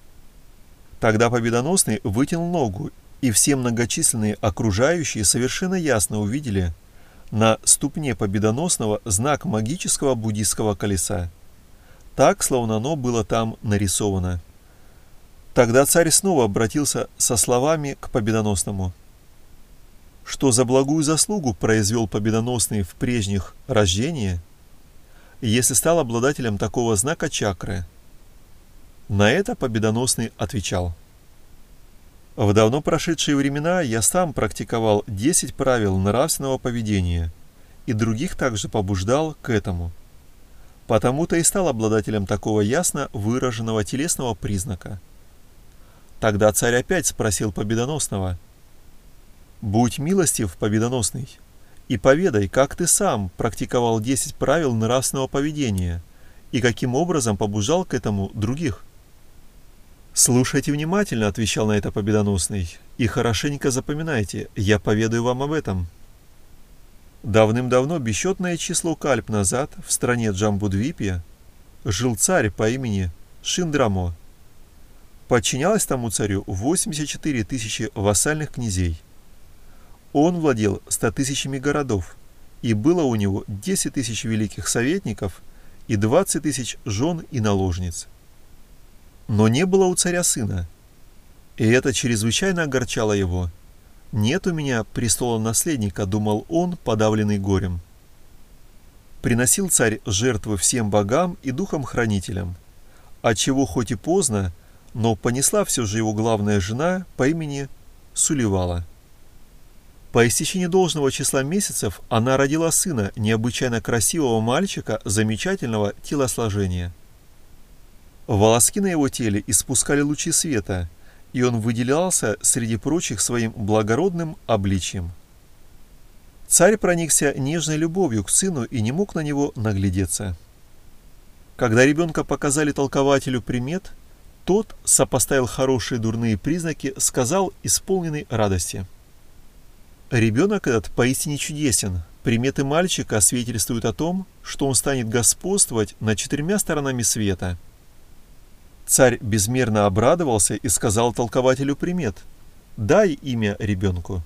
Тогда Победоносный вытянул ногу, и все многочисленные окружающие совершенно ясно увидели на ступне Победоносного знак магического буддийского колеса, так, словно оно было там нарисовано. Тогда царь снова обратился со словами к Победоносному: «Что за благую заслугу произвел Победоносный в прежних рождениях, если стал обладателем такого знака чакры?» На это Победоносный отвечал: «В давно прошедшие времена я сам практиковал 10 правил нравственного поведения и других также побуждал к этому. Потому-то и стал обладателем такого ясно выраженного телесного признака». Тогда царь опять спросил Победоносного: «Будь милостив, Победоносный, и поведай, как ты сам практиковал 10 правил нравственного поведения и каким образом побуждал к этому других?» «Слушайте внимательно», — отвечал на это Победоносный, — «и хорошенько запоминайте, я поведаю вам об этом. Давным-давно, бесчетное число кальп назад, в стране Джамбудвипе, жил царь по имени Шиндрамо. Подчинялось тому царю 84 тысячи вассальных князей. Он владел 100 тысячами городов, и было у него 10 тысяч великих советников и 20 тысяч жен и наложниц. Но не было у царя сына, и это чрезвычайно огорчало его. «Нет у меня престола-наследника», — думал он, подавленный горем. Приносил царь жертвы всем богам и духам-хранителям, отчего хоть и поздно, но понесла все же его главная жена по имени Суливала. По истечении должного числа месяцев она родила сына, необычайно красивого мальчика замечательного телосложения. Волоски на его теле испускали лучи света, и он выделялся среди прочих своим благородным обличием. Царь проникся нежной любовью к сыну и не мог на него наглядеться. Когда ребенка показали толкователю примет, тот сопоставил хорошие и дурные признаки, сказал, исполненный радости: «Ребенок этот поистине чудесен. Приметы мальчика свидетельствуют о том, что он станет господствовать над 4 сторонами света». Царь безмерно обрадовался и сказал толкователю примет: «Дай имя ребенку».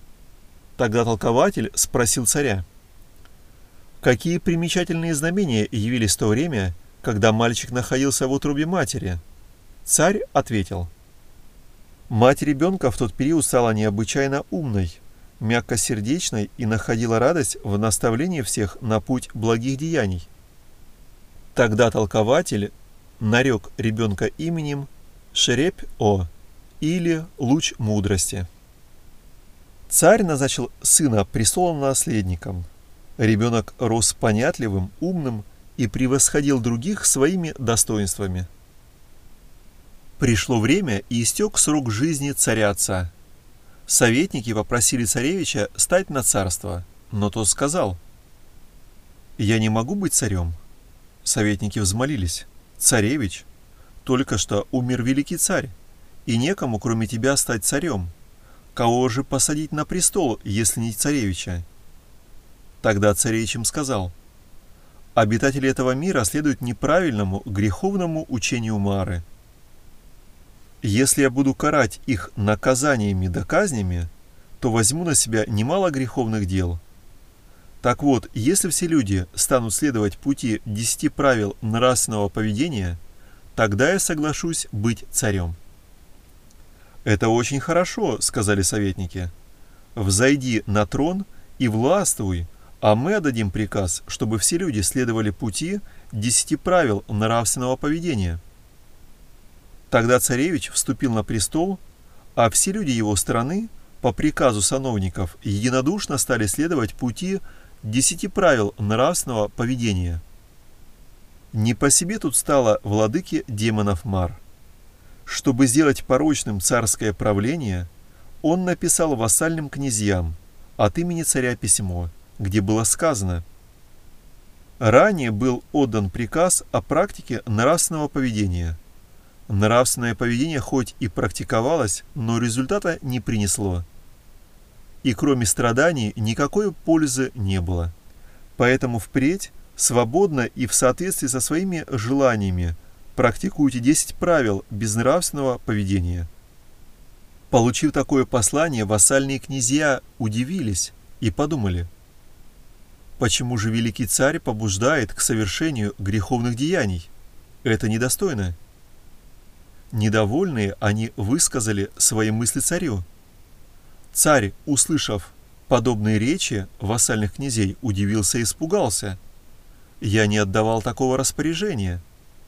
Тогда толкователь спросил царя: «Какие примечательные знамения явились в то время, когда мальчик находился в утробе матери?» Царь ответил: «Мать ребенка в тот период стала необычайно умной, мягкосердечной и находила радость в наставлении всех на путь благих деяний». Тогда толкователь нарек ребенка именем Шерепь-О, или луч мудрости. Царь назначил сына престолонаследником. Ребенок рос понятливым, умным и превосходил других своими достоинствами. Пришло время, и истек срок жизни царя-отца. Советники попросили царевича стать на царство, но тот сказал: «Я не могу быть царем». Советники взмолились: «Царевич, только что умер великий царь, и некому, кроме тебя, стать царем. Кого же посадить на престол, если не царевича?» Тогда царевич им сказал: «Обитатели этого мира следуют неправильному, греховному учению Мары. Если я буду карать их наказаниями да казнями, то возьму на себя немало греховных дел. Так вот, если все люди станут следовать пути 10 правил нравственного поведения, тогда я соглашусь быть царем. «Это очень хорошо», — сказали советники. «Взойди на трон и властвуй, а мы отдадим приказ, чтобы все люди следовали пути 10 правил нравственного поведения». Тогда царевич вступил на престол, а все люди его страны по приказу сановников единодушно стали следовать пути 10 правил нравственного поведения. Не по себе тут стало владыке демонов Мар. Чтобы сделать порочным царское правление, он написал вассальным князьям от имени царя письмо, где было сказано: «Ранее был отдан приказ о практике нравственного поведения. Нравственное поведение хоть и практиковалось, но результата не принесло. И кроме страданий никакой пользы не было. Поэтому впредь свободно и в соответствии со своими желаниями практикуйте 10 правил безнравственного поведения». Получив такое послание, вассальные князья удивились и подумали: почему же великий царь побуждает к совершению греховных деяний? Это недостойно. Недовольные, они высказали свои мысли царю. Царь, услышав подобные речи вассальных князей, удивился и испугался. «Я не отдавал такого распоряжения.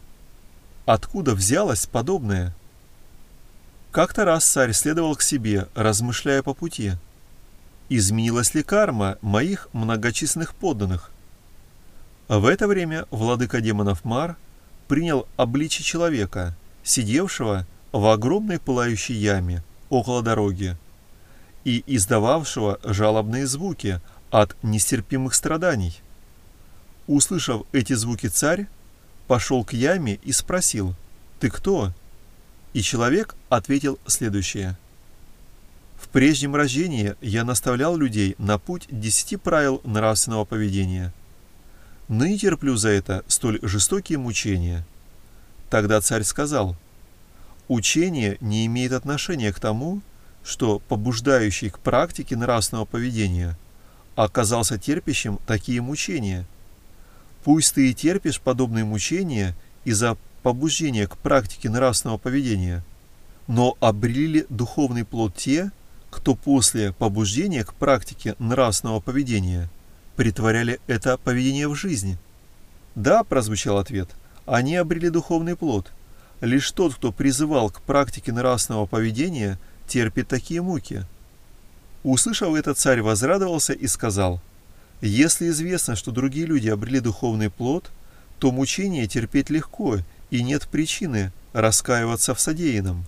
Откуда взялось подобное?» Как-то раз царь следовал к себе, размышляя по пути: изменилась ли карма моих многочисленных подданных? В это время владыка демонов Мар принял обличие человека, сидевшего в огромной пылающей яме около дороги и издававшего жалобные звуки от нестерпимых страданий. Услышав эти звуки, царь пошел к яме и спросил: «Ты кто?» И человек ответил следующее: «В прежнем рождении я наставлял людей на путь 10 правил нравственного поведения. Ныне терплю за это столь жестокие мучения». Тогда царь сказал: «Учение не имеет отношения к тому, что побуждающий к практике нравственного поведения оказался терпящим такие мучения. Пусть ты и терпишь подобные мучения из-за побуждения к практике нравственного поведения, но обрели ли духовный плод те, кто после побуждения к практике нравственного поведения претворяли это поведение в жизнь?» «Да», — прозвучал ответ, — «они обрели духовный плод. Лишь тот, кто призывал к практике нравственного поведения, терпит такие муки». Услышав это, царь возрадовался и сказал: «Если известно, что другие люди обрели духовный плод, то мучения терпеть легко, и нет причины раскаиваться в содеянном».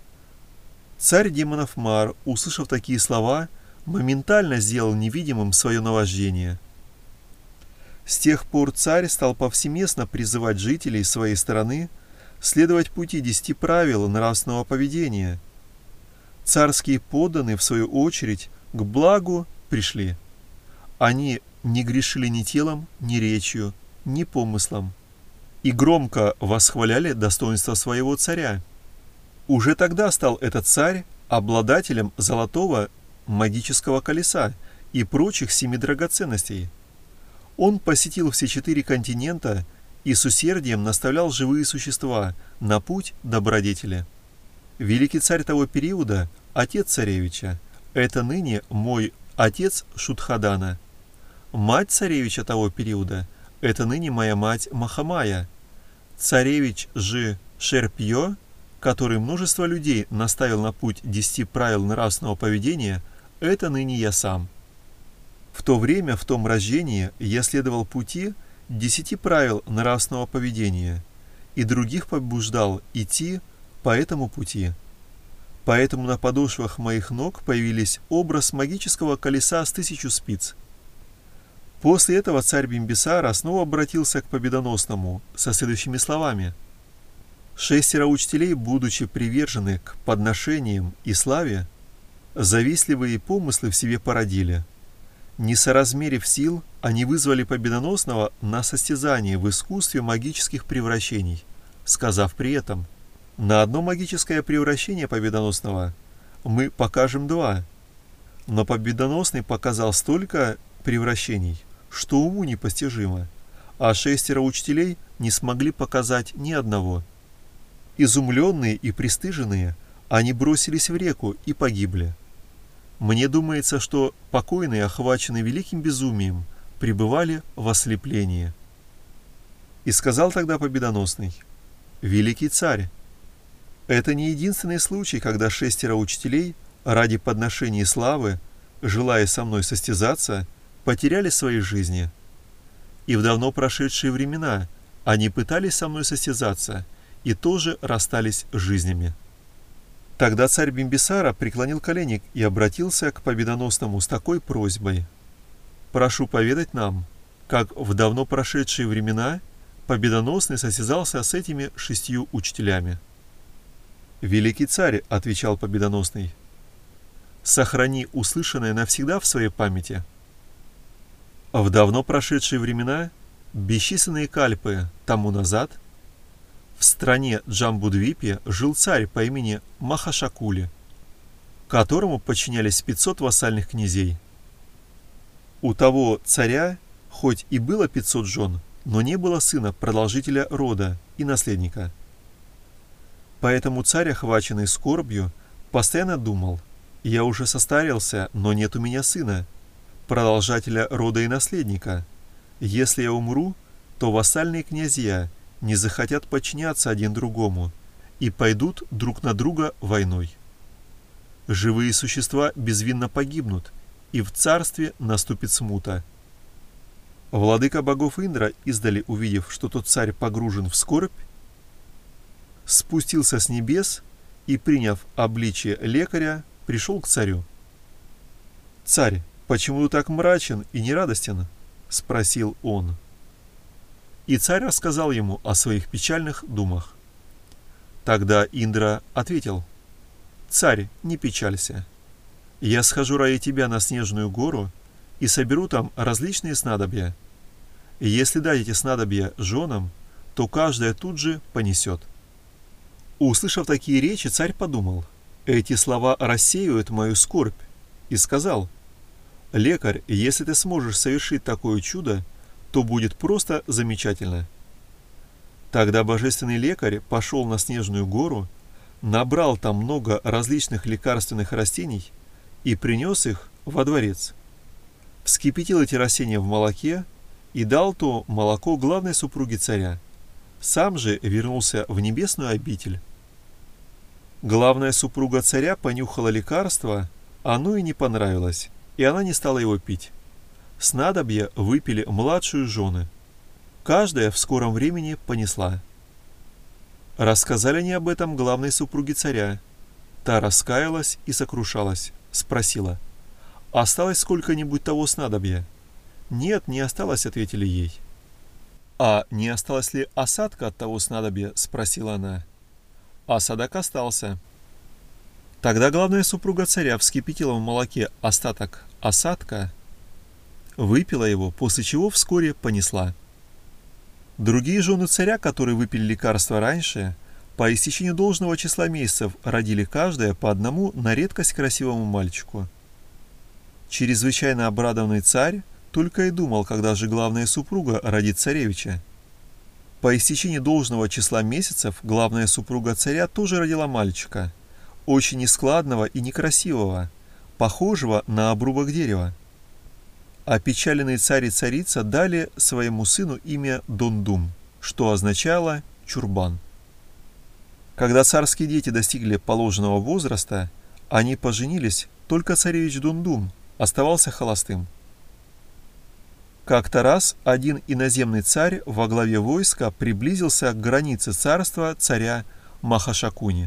Царь демонов Мар, услышав такие слова, моментально сделал невидимым свое наваждение. С тех пор царь стал повсеместно призывать жителей своей страны следовать пути 10 правил нравственного поведения. Царские подданные, в свою очередь, к благу пришли. Они не грешили ни телом, ни речью, ни помыслом, и громко восхваляли достоинство своего царя. Уже тогда стал этот царь обладателем золотого магического колеса и прочих 7 драгоценностей. Он посетил все 4 континента и с усердием наставлял живые существа на путь добродетели. Великий царь того периода, отец царевича, это ныне мой отец Шудхадана. Мать царевича того периода, это ныне моя мать Махамая. Царевич же Шерпьё, который множество людей наставил на путь 10 правил нравственного поведения, это ныне я сам. В то время, в том рождении, я следовал пути 10 правил нравственного поведения и других побуждал идти по этому пути. Поэтому на подошвах моих ног появились образ магического колеса с 1000 спиц. После этого царь Бимбисара снова обратился к Победоносному со следующими словами: «6 учителей, будучи привержены к подношениям и славе, завистливые помыслы в себе породили. Не соразмерив сил, они вызвали Победоносного на состязание в искусстве магических превращений, сказав при этом: на одно магическое превращение Победоносного мы покажем 2. Но Победоносный показал столько превращений, что уму непостижимо, а 6 учителей не смогли показать ни одного. Изумленные и пристыженные, они бросились в реку и погибли. Мне думается, что покойные, охваченные великим безумием, пребывали в ослеплении. И сказал тогда Победоносный: «Великий царь, это не единственный случай, когда 6 учителей ради подношения славы, желая со мной состязаться, потеряли свои жизни. И в давно прошедшие времена они пытались со мной состязаться и тоже расстались жизнями». Тогда царь Бимбисара преклонил колени и обратился к Победоносному с такой просьбой: «Прошу поведать нам, как в давно прошедшие времена Победоносный состязался с этими 6 учителями». «Великий царь», — отвечал Победоносный, — «сохрани услышанное навсегда в своей памяти. В давно прошедшие времена, бесчисленные кальпы тому назад, в стране Джамбудвипе жил царь по имени Махашакули, которому подчинялись 500 вассальных князей. У того царя хоть и было 500 жен, но не было сына, продолжителя рода и наследника. Поэтому царь, охваченный скорбью, постоянно думал: «Я уже состарился, но нет у меня сына, продолжателя рода и наследника. Если я умру, то вассальные князья не захотят подчиняться один другому и пойдут друг на друга войной. Живые существа безвинно погибнут, и в царстве наступит смута». Владыка богов Индра, издали увидев, что тот царь погружен в скорбь, спустился с небес и, приняв обличие лекаря, пришел к царю. «Царь, почему ты так мрачен и нерадостен?» — спросил он. И царь рассказал ему о своих печальных думах. Тогда Индра ответил: «Царь, не печалься. Я схожу ради тебя на снежную гору и соберу там различные снадобья. И если дать эти снадобья женам, то каждая тут же понесет». Услышав такие речи, царь подумал: эти слова рассеивают мою скорбь, и сказал: «Лекарь, если ты сможешь совершить такое чудо, то будет просто замечательно». Тогда божественный лекарь пошел на снежную гору, набрал там много различных лекарственных растений и принес их во дворец. Вскипятил эти растения в молоке и дал то молоко главной супруге царя. Сам же вернулся в небесную обитель. Главная супруга царя понюхала лекарство, оно ей не понравилось, и она не стала его пить. Снадобья выпили младшие жены. Каждая в скором времени понесла. Рассказали они об этом главной супруге царя. Та раскаялась и сокрушалась, спросила: «Осталось сколько-нибудь того снадобья?» «Нет, не осталось», — ответили ей. «А не осталось ли осадка от того снадобья?» — спросила она. «Осадок остался». Тогда главная супруга царя вскипятила в молоке остаток осадка, выпила его, после чего вскоре понесла. Другие жены царя, которые выпили лекарство раньше, по истечению должного числа месяцев родили каждая по одному на редкость красивому мальчику. Чрезвычайно обрадованный царь только и думал, когда же главная супруга родит царевича. По истечении должного числа месяцев главная супруга царя тоже родила мальчика, очень нескладного и некрасивого, похожего на обрубок дерева. Опечаленный царь и царица дали своему сыну имя Дондум, что означало «чурбан». Когда царские дети достигли положенного возраста, они поженились, только царевич Дондум оставался холостым. Как-то раз один иноземный царь во главе войска приблизился к границе царства царя Махашакуни.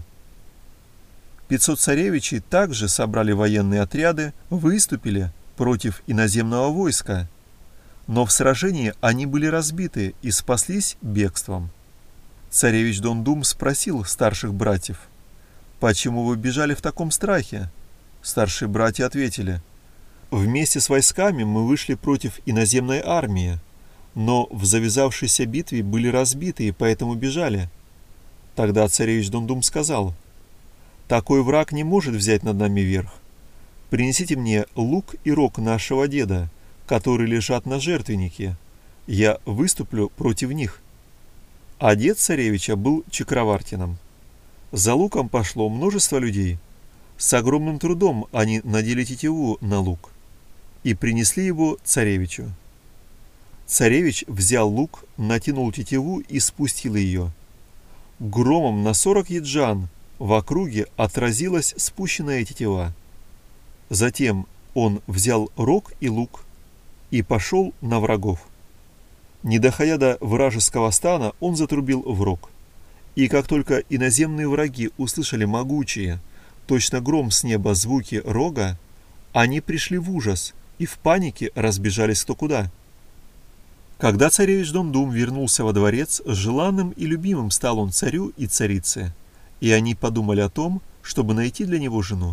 500 царевичей также собрали военные отряды, выступили против иноземного войска, но в сражении они были разбиты и спаслись бегством. Царевич Дондум спросил старших братьев: «Почему вы бежали в таком страхе?» Старшие братья ответили: «Вместе с войсками мы вышли против иноземной армии, но в завязавшейся битве были разбиты и поэтому бежали». Тогда царевич Дондум сказал: «Такой враг не может взять над нами верх. Принесите мне лук и рог нашего деда, которые лежат на жертвеннике. Я выступлю против них». А дед царевича был чакравартином. За луком пошло множество людей. С огромным трудом они надели тетиву на лук и принесли его царевичу. Царевич взял лук, натянул тетиву и спустил ее. Громом на 40 яджан в округе отразилась спущенная тетива. Затем он взял рог и лук и пошел на врагов. Не доходя до вражеского стана, он затрубил в рог. И как только иноземные враги услышали могучие, точно гром с неба звуки рога, они пришли в ужас и в панике разбежались кто куда. Когда царевич Дундум вернулся во дворец, желанным и любимым стал он царю и царице, и они подумали о том, чтобы найти для него жену.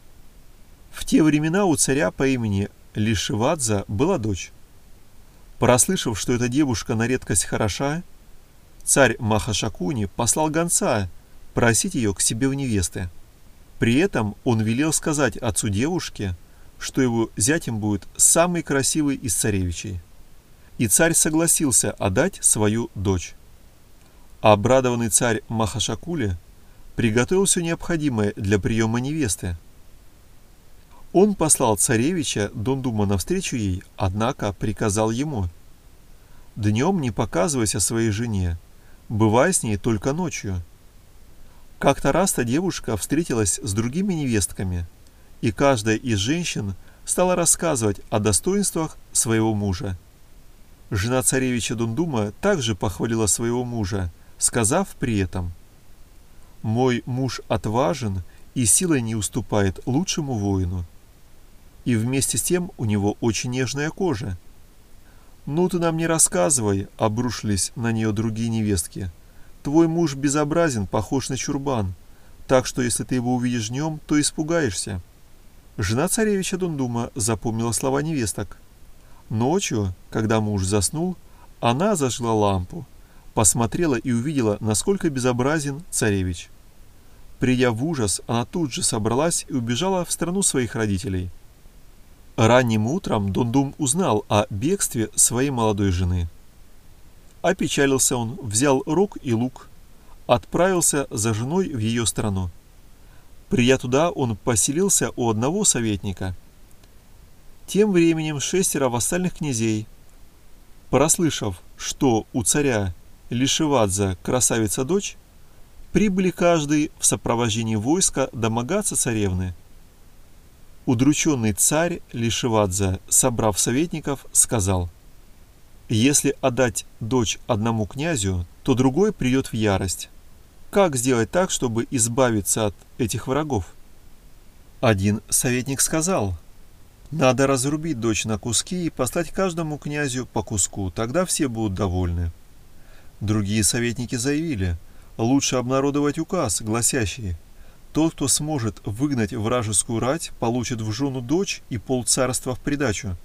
В те времена у царя по имени Лишивадза была дочь. Прослышав, что эта девушка на редкость хороша, царь Махашакуни послал гонца просить ее к себе в невесты. При этом он велел сказать отцу девушки, что его зятем будет самый красивый из царевичей. И царь согласился отдать свою дочь. Обрадованный царь Махашакули приготовил все необходимое для приема невесты. Он послал царевича Дундума навстречу ей, однако приказал ему: «Днем не показывайся своей жене, бывай с ней только ночью». Как-то раз та девушка встретилась с другими невестками, и каждая из женщин стала рассказывать о достоинствах своего мужа. Жена царевича Дундума также похвалила своего мужа, сказав при этом: «Мой муж отважен и силой не уступает лучшему воину. И вместе с тем у него очень нежная кожа». «Ну ты нам не рассказывай», — обрушились на нее другие невестки. «Твой муж безобразен, похож на чурбан, так что если ты его увидишь днем, то испугаешься». Жена царевича Дундума запомнила слова невесток. Ночью, когда муж заснул, она зажгла лампу, посмотрела и увидела, насколько безобразен царевич. Придя в ужас, она тут же собралась и убежала в страну своих родителей. Ранним утром Дундум узнал о бегстве своей молодой жены. Опечалился он, взял рог и лук, отправился за женой в ее страну. Придя туда, он поселился у одного советника. Тем временем 6 вассальных князей, прослышав, что у царя Лишивадза красавица-дочь, прибыли каждый в сопровождении войска домогаться царевны. Удрученный царь Лишивадза, собрав советников, сказал: «Если отдать дочь одному князю, то другой придет в ярость. Как сделать так, чтобы избавиться от этих врагов?» Один советник сказал: «Надо разрубить дочь на куски и послать каждому князю по куску, тогда все будут довольны». Другие советники заявили: «Лучше обнародовать указ, гласящий: тот, кто сможет выгнать вражескую рать, получит в жену дочь и полцарства в придачу».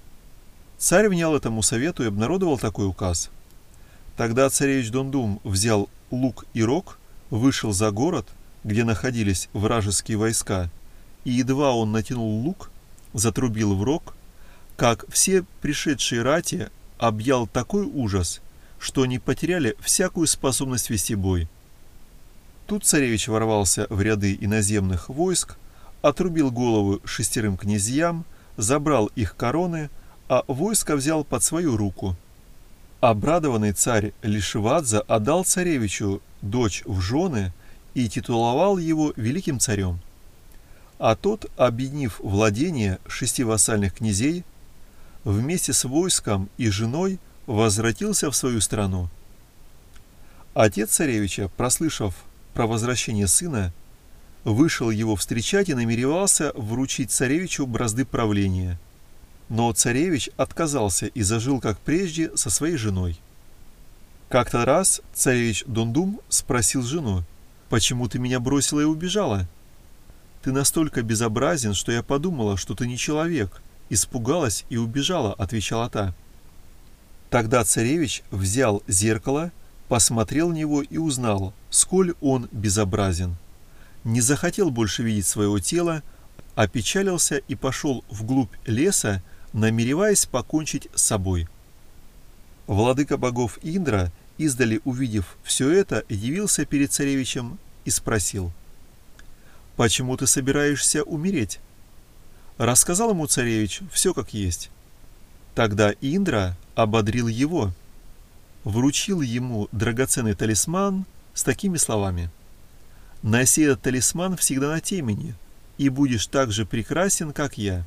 Царь внял этому совету и обнародовал такой указ. Тогда царевич Дундум взял лук и рог, вышел за город, где находились вражеские войска, и едва он натянул лук, затрубил в рог, как все пришедшие рати объял такой ужас, что они потеряли всякую способность вести бой. Тут царевич ворвался в ряды иноземных войск, отрубил головы 6 князьям, забрал их короны, а войско взял под свою руку. Обрадованный царь Лишивадза отдал царевичу дочь в жены и титуловал его великим царем. А тот, объединив владения 6 вассальных князей, вместе с войском и женой возвратился в свою страну. Отец царевича, прослышав про возвращение сына, вышел его встречать и намеревался вручить царевичу бразды правления. Но царевич отказался и зажил, как прежде, со своей женой. Как-то раз царевич Дундум спросил жену: «Почему ты меня бросила и убежала?» «Ты настолько безобразен, что я подумала, что ты не человек, испугалась и убежала», — отвечала та. Тогда царевич взял зеркало, посмотрел в него и узнал, сколь он безобразен. Не захотел больше видеть своего тела, опечалился и пошел вглубь леса, намереваясь покончить с собой. Владыка богов Индра, издали увидев все это, явился перед царевичем и спросил: «Почему ты собираешься умереть?» Рассказал ему царевич все как есть. Тогда Индра ободрил его, вручил ему драгоценный талисман с такими словами: «Носи этот талисман всегда на темени, и будешь так же прекрасен, как я».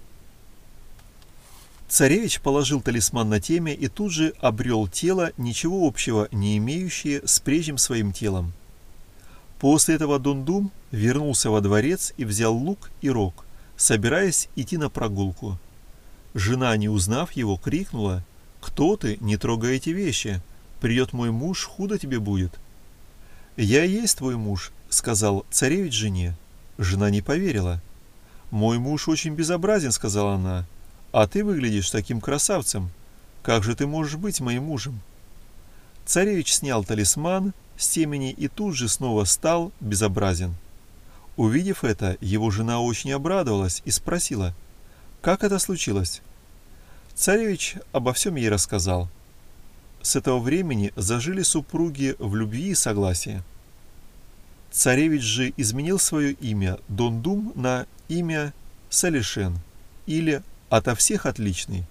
Царевич положил талисман на темя и тут же обрел тело, ничего общего не имеющее с прежним своим телом. После этого Дундум вернулся во дворец и взял лук и рог, собираясь идти на прогулку. Жена, не узнав его, крикнула: «Кто ты? Не трогай эти вещи! Придет мой муж, худо тебе будет». «Я и есть твой муж», — сказал царевич жене. Жена не поверила. «Мой муж очень безобразен», — сказала она, — «а ты выглядишь таким красавцем. Как же ты можешь быть моим мужем?» Царевич снял талисман с темени и тут же снова стал безобразен. Увидев это, его жена очень обрадовалась и спросила: «Как это случилось?» Царевич обо всем ей рассказал. С этого времени зажили супруги в любви и согласии. Царевич же изменил свое имя Дундум на имя Салишен, или «ото всех отличный».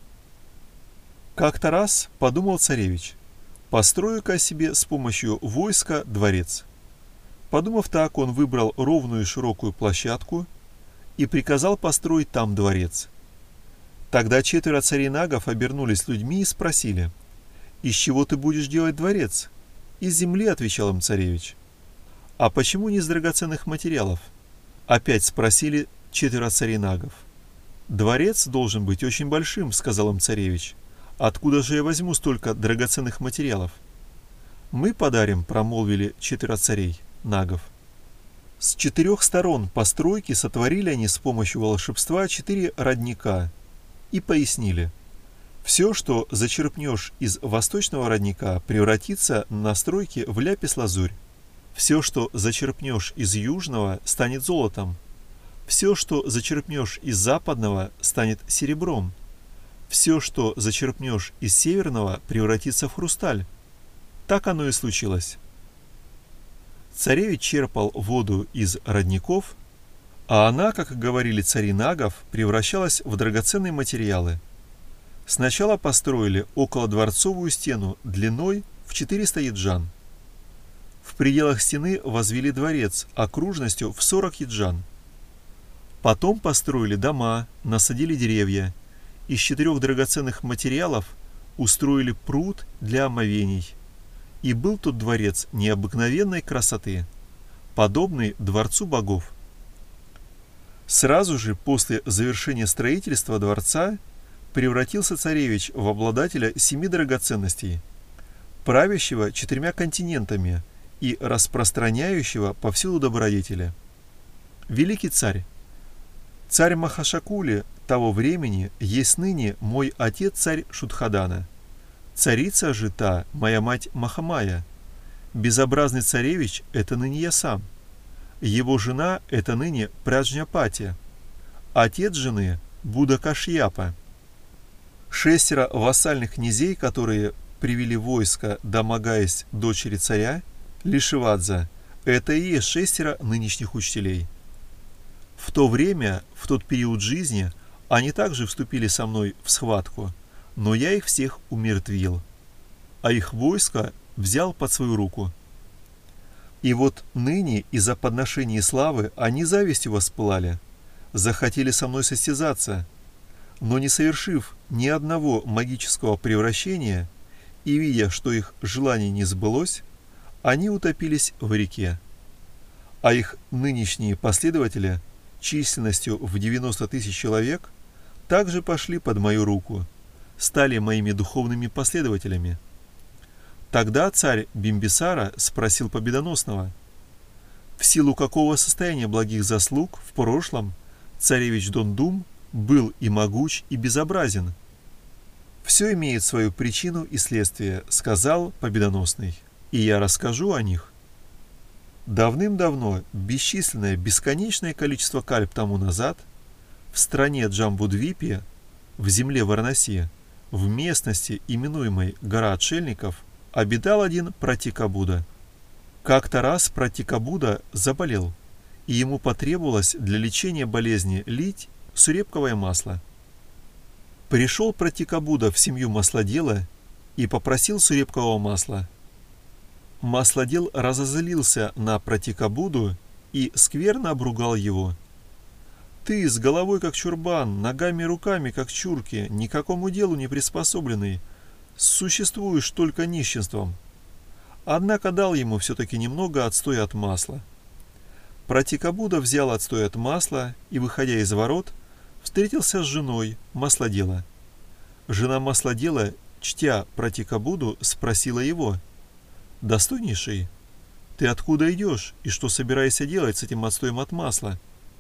Как-то раз подумал царевич: построю-ка себе с помощью войска дворец. Подумав так, он выбрал ровную и широкую площадку и приказал построить там дворец. Тогда 4 царей-нагов обернулись людьми и спросили: «Из чего ты будешь делать дворец?» «Из земли», — отвечал им царевич. «А почему не из драгоценных материалов?» Опять спросили 4 царей-нагов. «Дворец должен быть очень большим», — сказал им царевич. «Откуда же я возьму столько драгоценных материалов?» «Мы подарим», — промолвили 4 царей-нагов. С 4 сторон постройки сотворили они с помощью волшебства 4 родника и пояснили: «Все, что зачерпнешь из восточного родника, превратится на стройке в ляпис-лазурь. Все, что зачерпнешь из южного, станет золотом. Все, что зачерпнешь из западного, станет серебром. Все, что зачерпнешь из северного, превратится в хрусталь». Так оно и случилось. Царевич черпал воду из родников, а она, как говорили цари-нагов, превращалась в драгоценные материалы. Сначала построили околодворцовую стену длиной в 400 яджан. В пределах стены возвели дворец окружностью в 40 яджан. Потом построили дома, насадили деревья. Из 4 драгоценных материалов устроили пруд для омовений. И был тут дворец необыкновенной красоты, подобный дворцу богов. Сразу же после завершения строительства дворца превратился царевич в обладателя 7 драгоценностей, правящего 4 континентами и распространяющего повсюду добродетели. Великий царь, царь Махашакули того времени, есть ныне мой отец царь Шудхадана. Царица же та, моя мать Махамая. Безобразный царевич – это ныне я сам. Его жена – это ныне Праджняпати. Отец жены – Будда Кашьяпа. 6 вассальных князей, которые привели войско, домогаясь дочери царя, Лишивадза, это и есть 6 нынешних учителей. В то время, в тот период жизни, они также вступили со мной в схватку, но я их всех умертвил, а их войско взял под свою руку. И вот ныне из-за подношения славы они завистью воспылали, захотели со мной состязаться, но не совершив ни одного магического превращения и видя, что их желание не сбылось, они утопились в реке. А их нынешние последователи, численностью в 90 тысяч человек, также пошли под мою руку, стали моими духовными последователями. Тогда царь Бимбисара спросил Победоносного: в силу какого состояния благих заслуг в прошлом царевич Дундум был и могуч, и безобразен? «Все имеет свою причину и следствие», — сказал Победоносный, — «и я расскажу о них». Давным-давно, бесчисленное, бесконечное количество кальп тому назад, в стране Джамбудвипе, в земле Варанаси, в местности, именуемой Гора Отшельников, обитал один Пратикабуда. Как-то раз Пратикабуда заболел, и ему потребовалось для лечения болезни лить сурепковое масло. Пришел Пратикабуда в семью маслодела и попросил сурепкового масла. Маслодел разозлился на Пратикабуду и скверно обругал его. «Ты с головой как чурбан, ногами и руками как чурки, никакому делу не приспособленный, существуешь только нищенством». Однако дал ему все-таки немного отстоя от масла. Пратикабуда взял отстой от масла и, выходя из ворот, встретился с женой маслодела. Жена маслодела, чтя Пратикабуду, спросила его: «Достойнейший, ты откуда идешь и что собираешься делать с этим отстоем от масла?»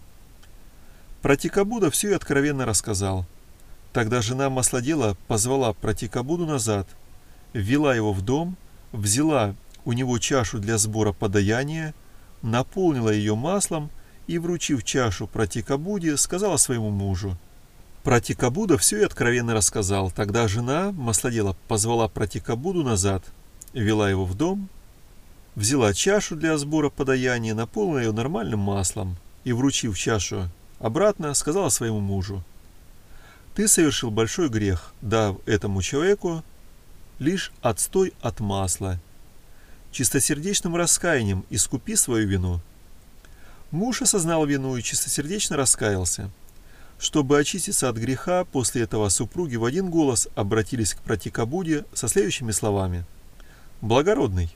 Пратикабуда все и откровенно рассказал. Тогда жена маслодела позвала Пратикабуду назад, ввела его в дом, взяла у него чашу для сбора подаяния, наполнила ее маслом и, вручив чашу Пратикабуде, сказала своему мужу. Пратикабуда все и откровенно рассказал. Тогда жена маслодела позвала Пратикабуду назад, ввела его в дом, взяла чашу для сбора подаяния, наполнила ее нормальным маслом и, вручив чашу обратно, сказала своему мужу: «Ты совершил большой грех, дав этому человеку лишь отстой от масла. Чистосердечным раскаянием искупи свою вину». Муж осознал вину и чистосердечно раскаялся. Чтобы очиститься от греха, после этого супруги в один голос обратились к Пратикабуде со следующими словами: «Благородный,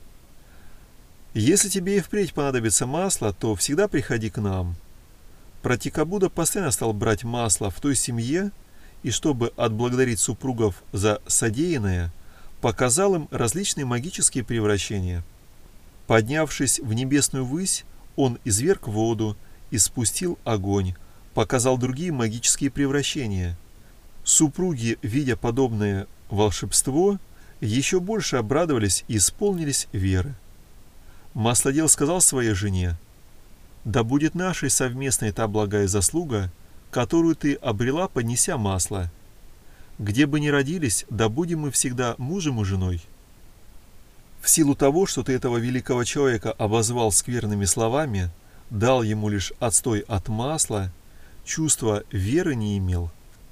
если тебе и впредь понадобится масло, то всегда приходи к нам». Пратикабуда постоянно стал брать масло в той семье и, чтобы отблагодарить супругов за содеянное, показал им различные магические превращения. Поднявшись в небесную высь, он изверг воду и спустил огонь, показал другие магические превращения. Супруги, видя подобное волшебство, еще больше обрадовались и исполнились веры. Маслодел сказал своей жене: «Да будет нашей совместной та благая заслуга, которую ты обрела, поднеся масло. Где бы ни родились, да будем мы всегда мужем и женой». В силу того, что ты этого великого человека обозвал скверными словами, дал ему лишь отстой от масла, чувства веры не имел.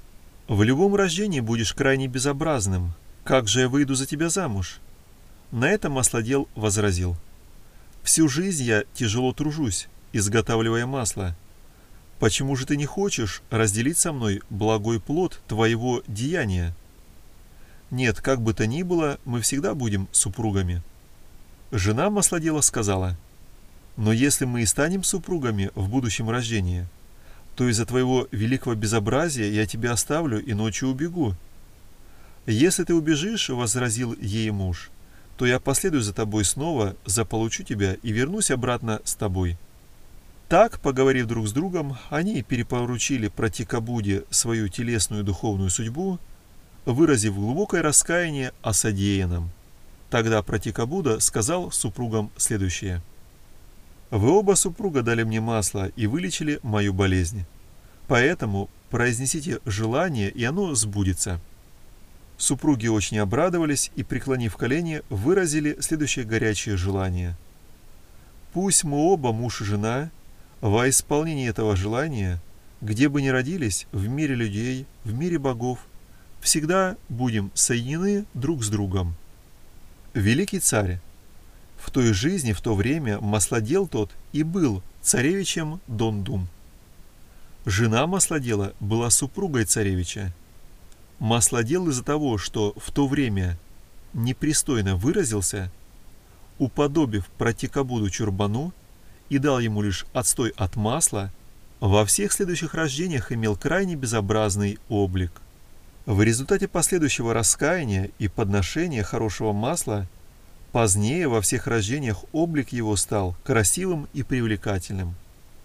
В любом рождении будешь крайне безобразным. Как же я выйду за тебя замуж? На это маслодел возразил: «Всю жизнь я тяжело тружусь, изготавливая масло. Почему же ты не хочешь разделить со мной благой плод твоего деяния? Нет, как бы то ни было, мы всегда будем супругами». Жена маслодела сказала: «Но если мы и станем супругами в будущем рождении, то из-за твоего великого безобразия я тебя оставлю и ночью убегу». «Если ты убежишь, — возразил ей муж, — то я последую за тобой снова, заполучу тебя и вернусь обратно с тобой». Так, поговорив друг с другом, они перепоручили Пратикабуде свою телесную и духовную судьбу, выразив глубокое раскаяние о содеянном. Тогда Пратикабуда сказал супругам следующее: «Вы оба супруга дали мне масло и вылечили мою болезнь. Поэтому произнесите желание, и оно сбудется». Супруги очень обрадовались и, преклонив колени, выразили следующее горячее желание: «Пусть мы оба, муж и жена, во исполнении этого желания, где бы ни родились, в мире людей, в мире богов, всегда будем соединены друг с другом». Великий царь, в той жизни, в то время маслодел тот и был царевичем Дондум. Жена маслодела была супругой царевича. Маслодел из-за того, что в то время непристойно выразился, уподобив Пратикабуду чурбану и дал ему лишь отстой от масла, во всех следующих рождениях имел крайне безобразный облик. В результате последующего раскаяния и подношения хорошего масла позднее во всех рождениях облик его стал красивым и привлекательным.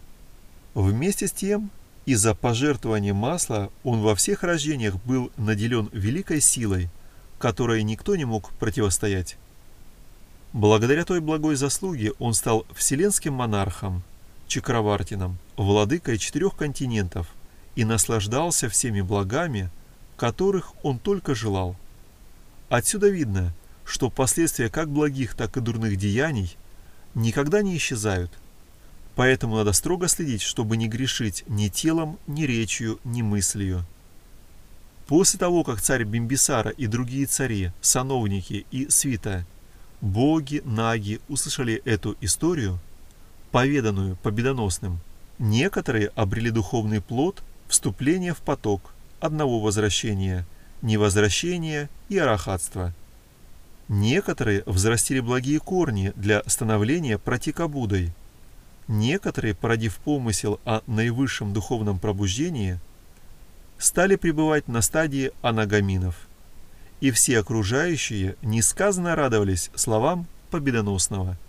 Вместе с тем, из-за пожертвования масла он во всех рождениях был наделен великой силой, которой никто не мог противостоять. Благодаря той благой заслуге он стал вселенским монархом, Чакравартином, владыкой 4 континентов и наслаждался всеми благами, которых он только желал. Отсюда видно, что последствия как благих, так и дурных деяний никогда не исчезают. Поэтому надо строго следить, чтобы не грешить ни телом, ни речью, ни мыслью. После того, как царь Бимбисара и другие цари, сановники и свита, боги, наги услышали эту историю, поведанную победоносным, некоторые обрели духовный плод вступления в поток одного возвращения, невозвращения и арахатства. Некоторые взрастили благие корни для становления пратикабудой. Некоторые, породив помысел о наивысшем духовном пробуждении, стали пребывать на стадии анагаминов. И все окружающие несказанно радовались словам победоносного.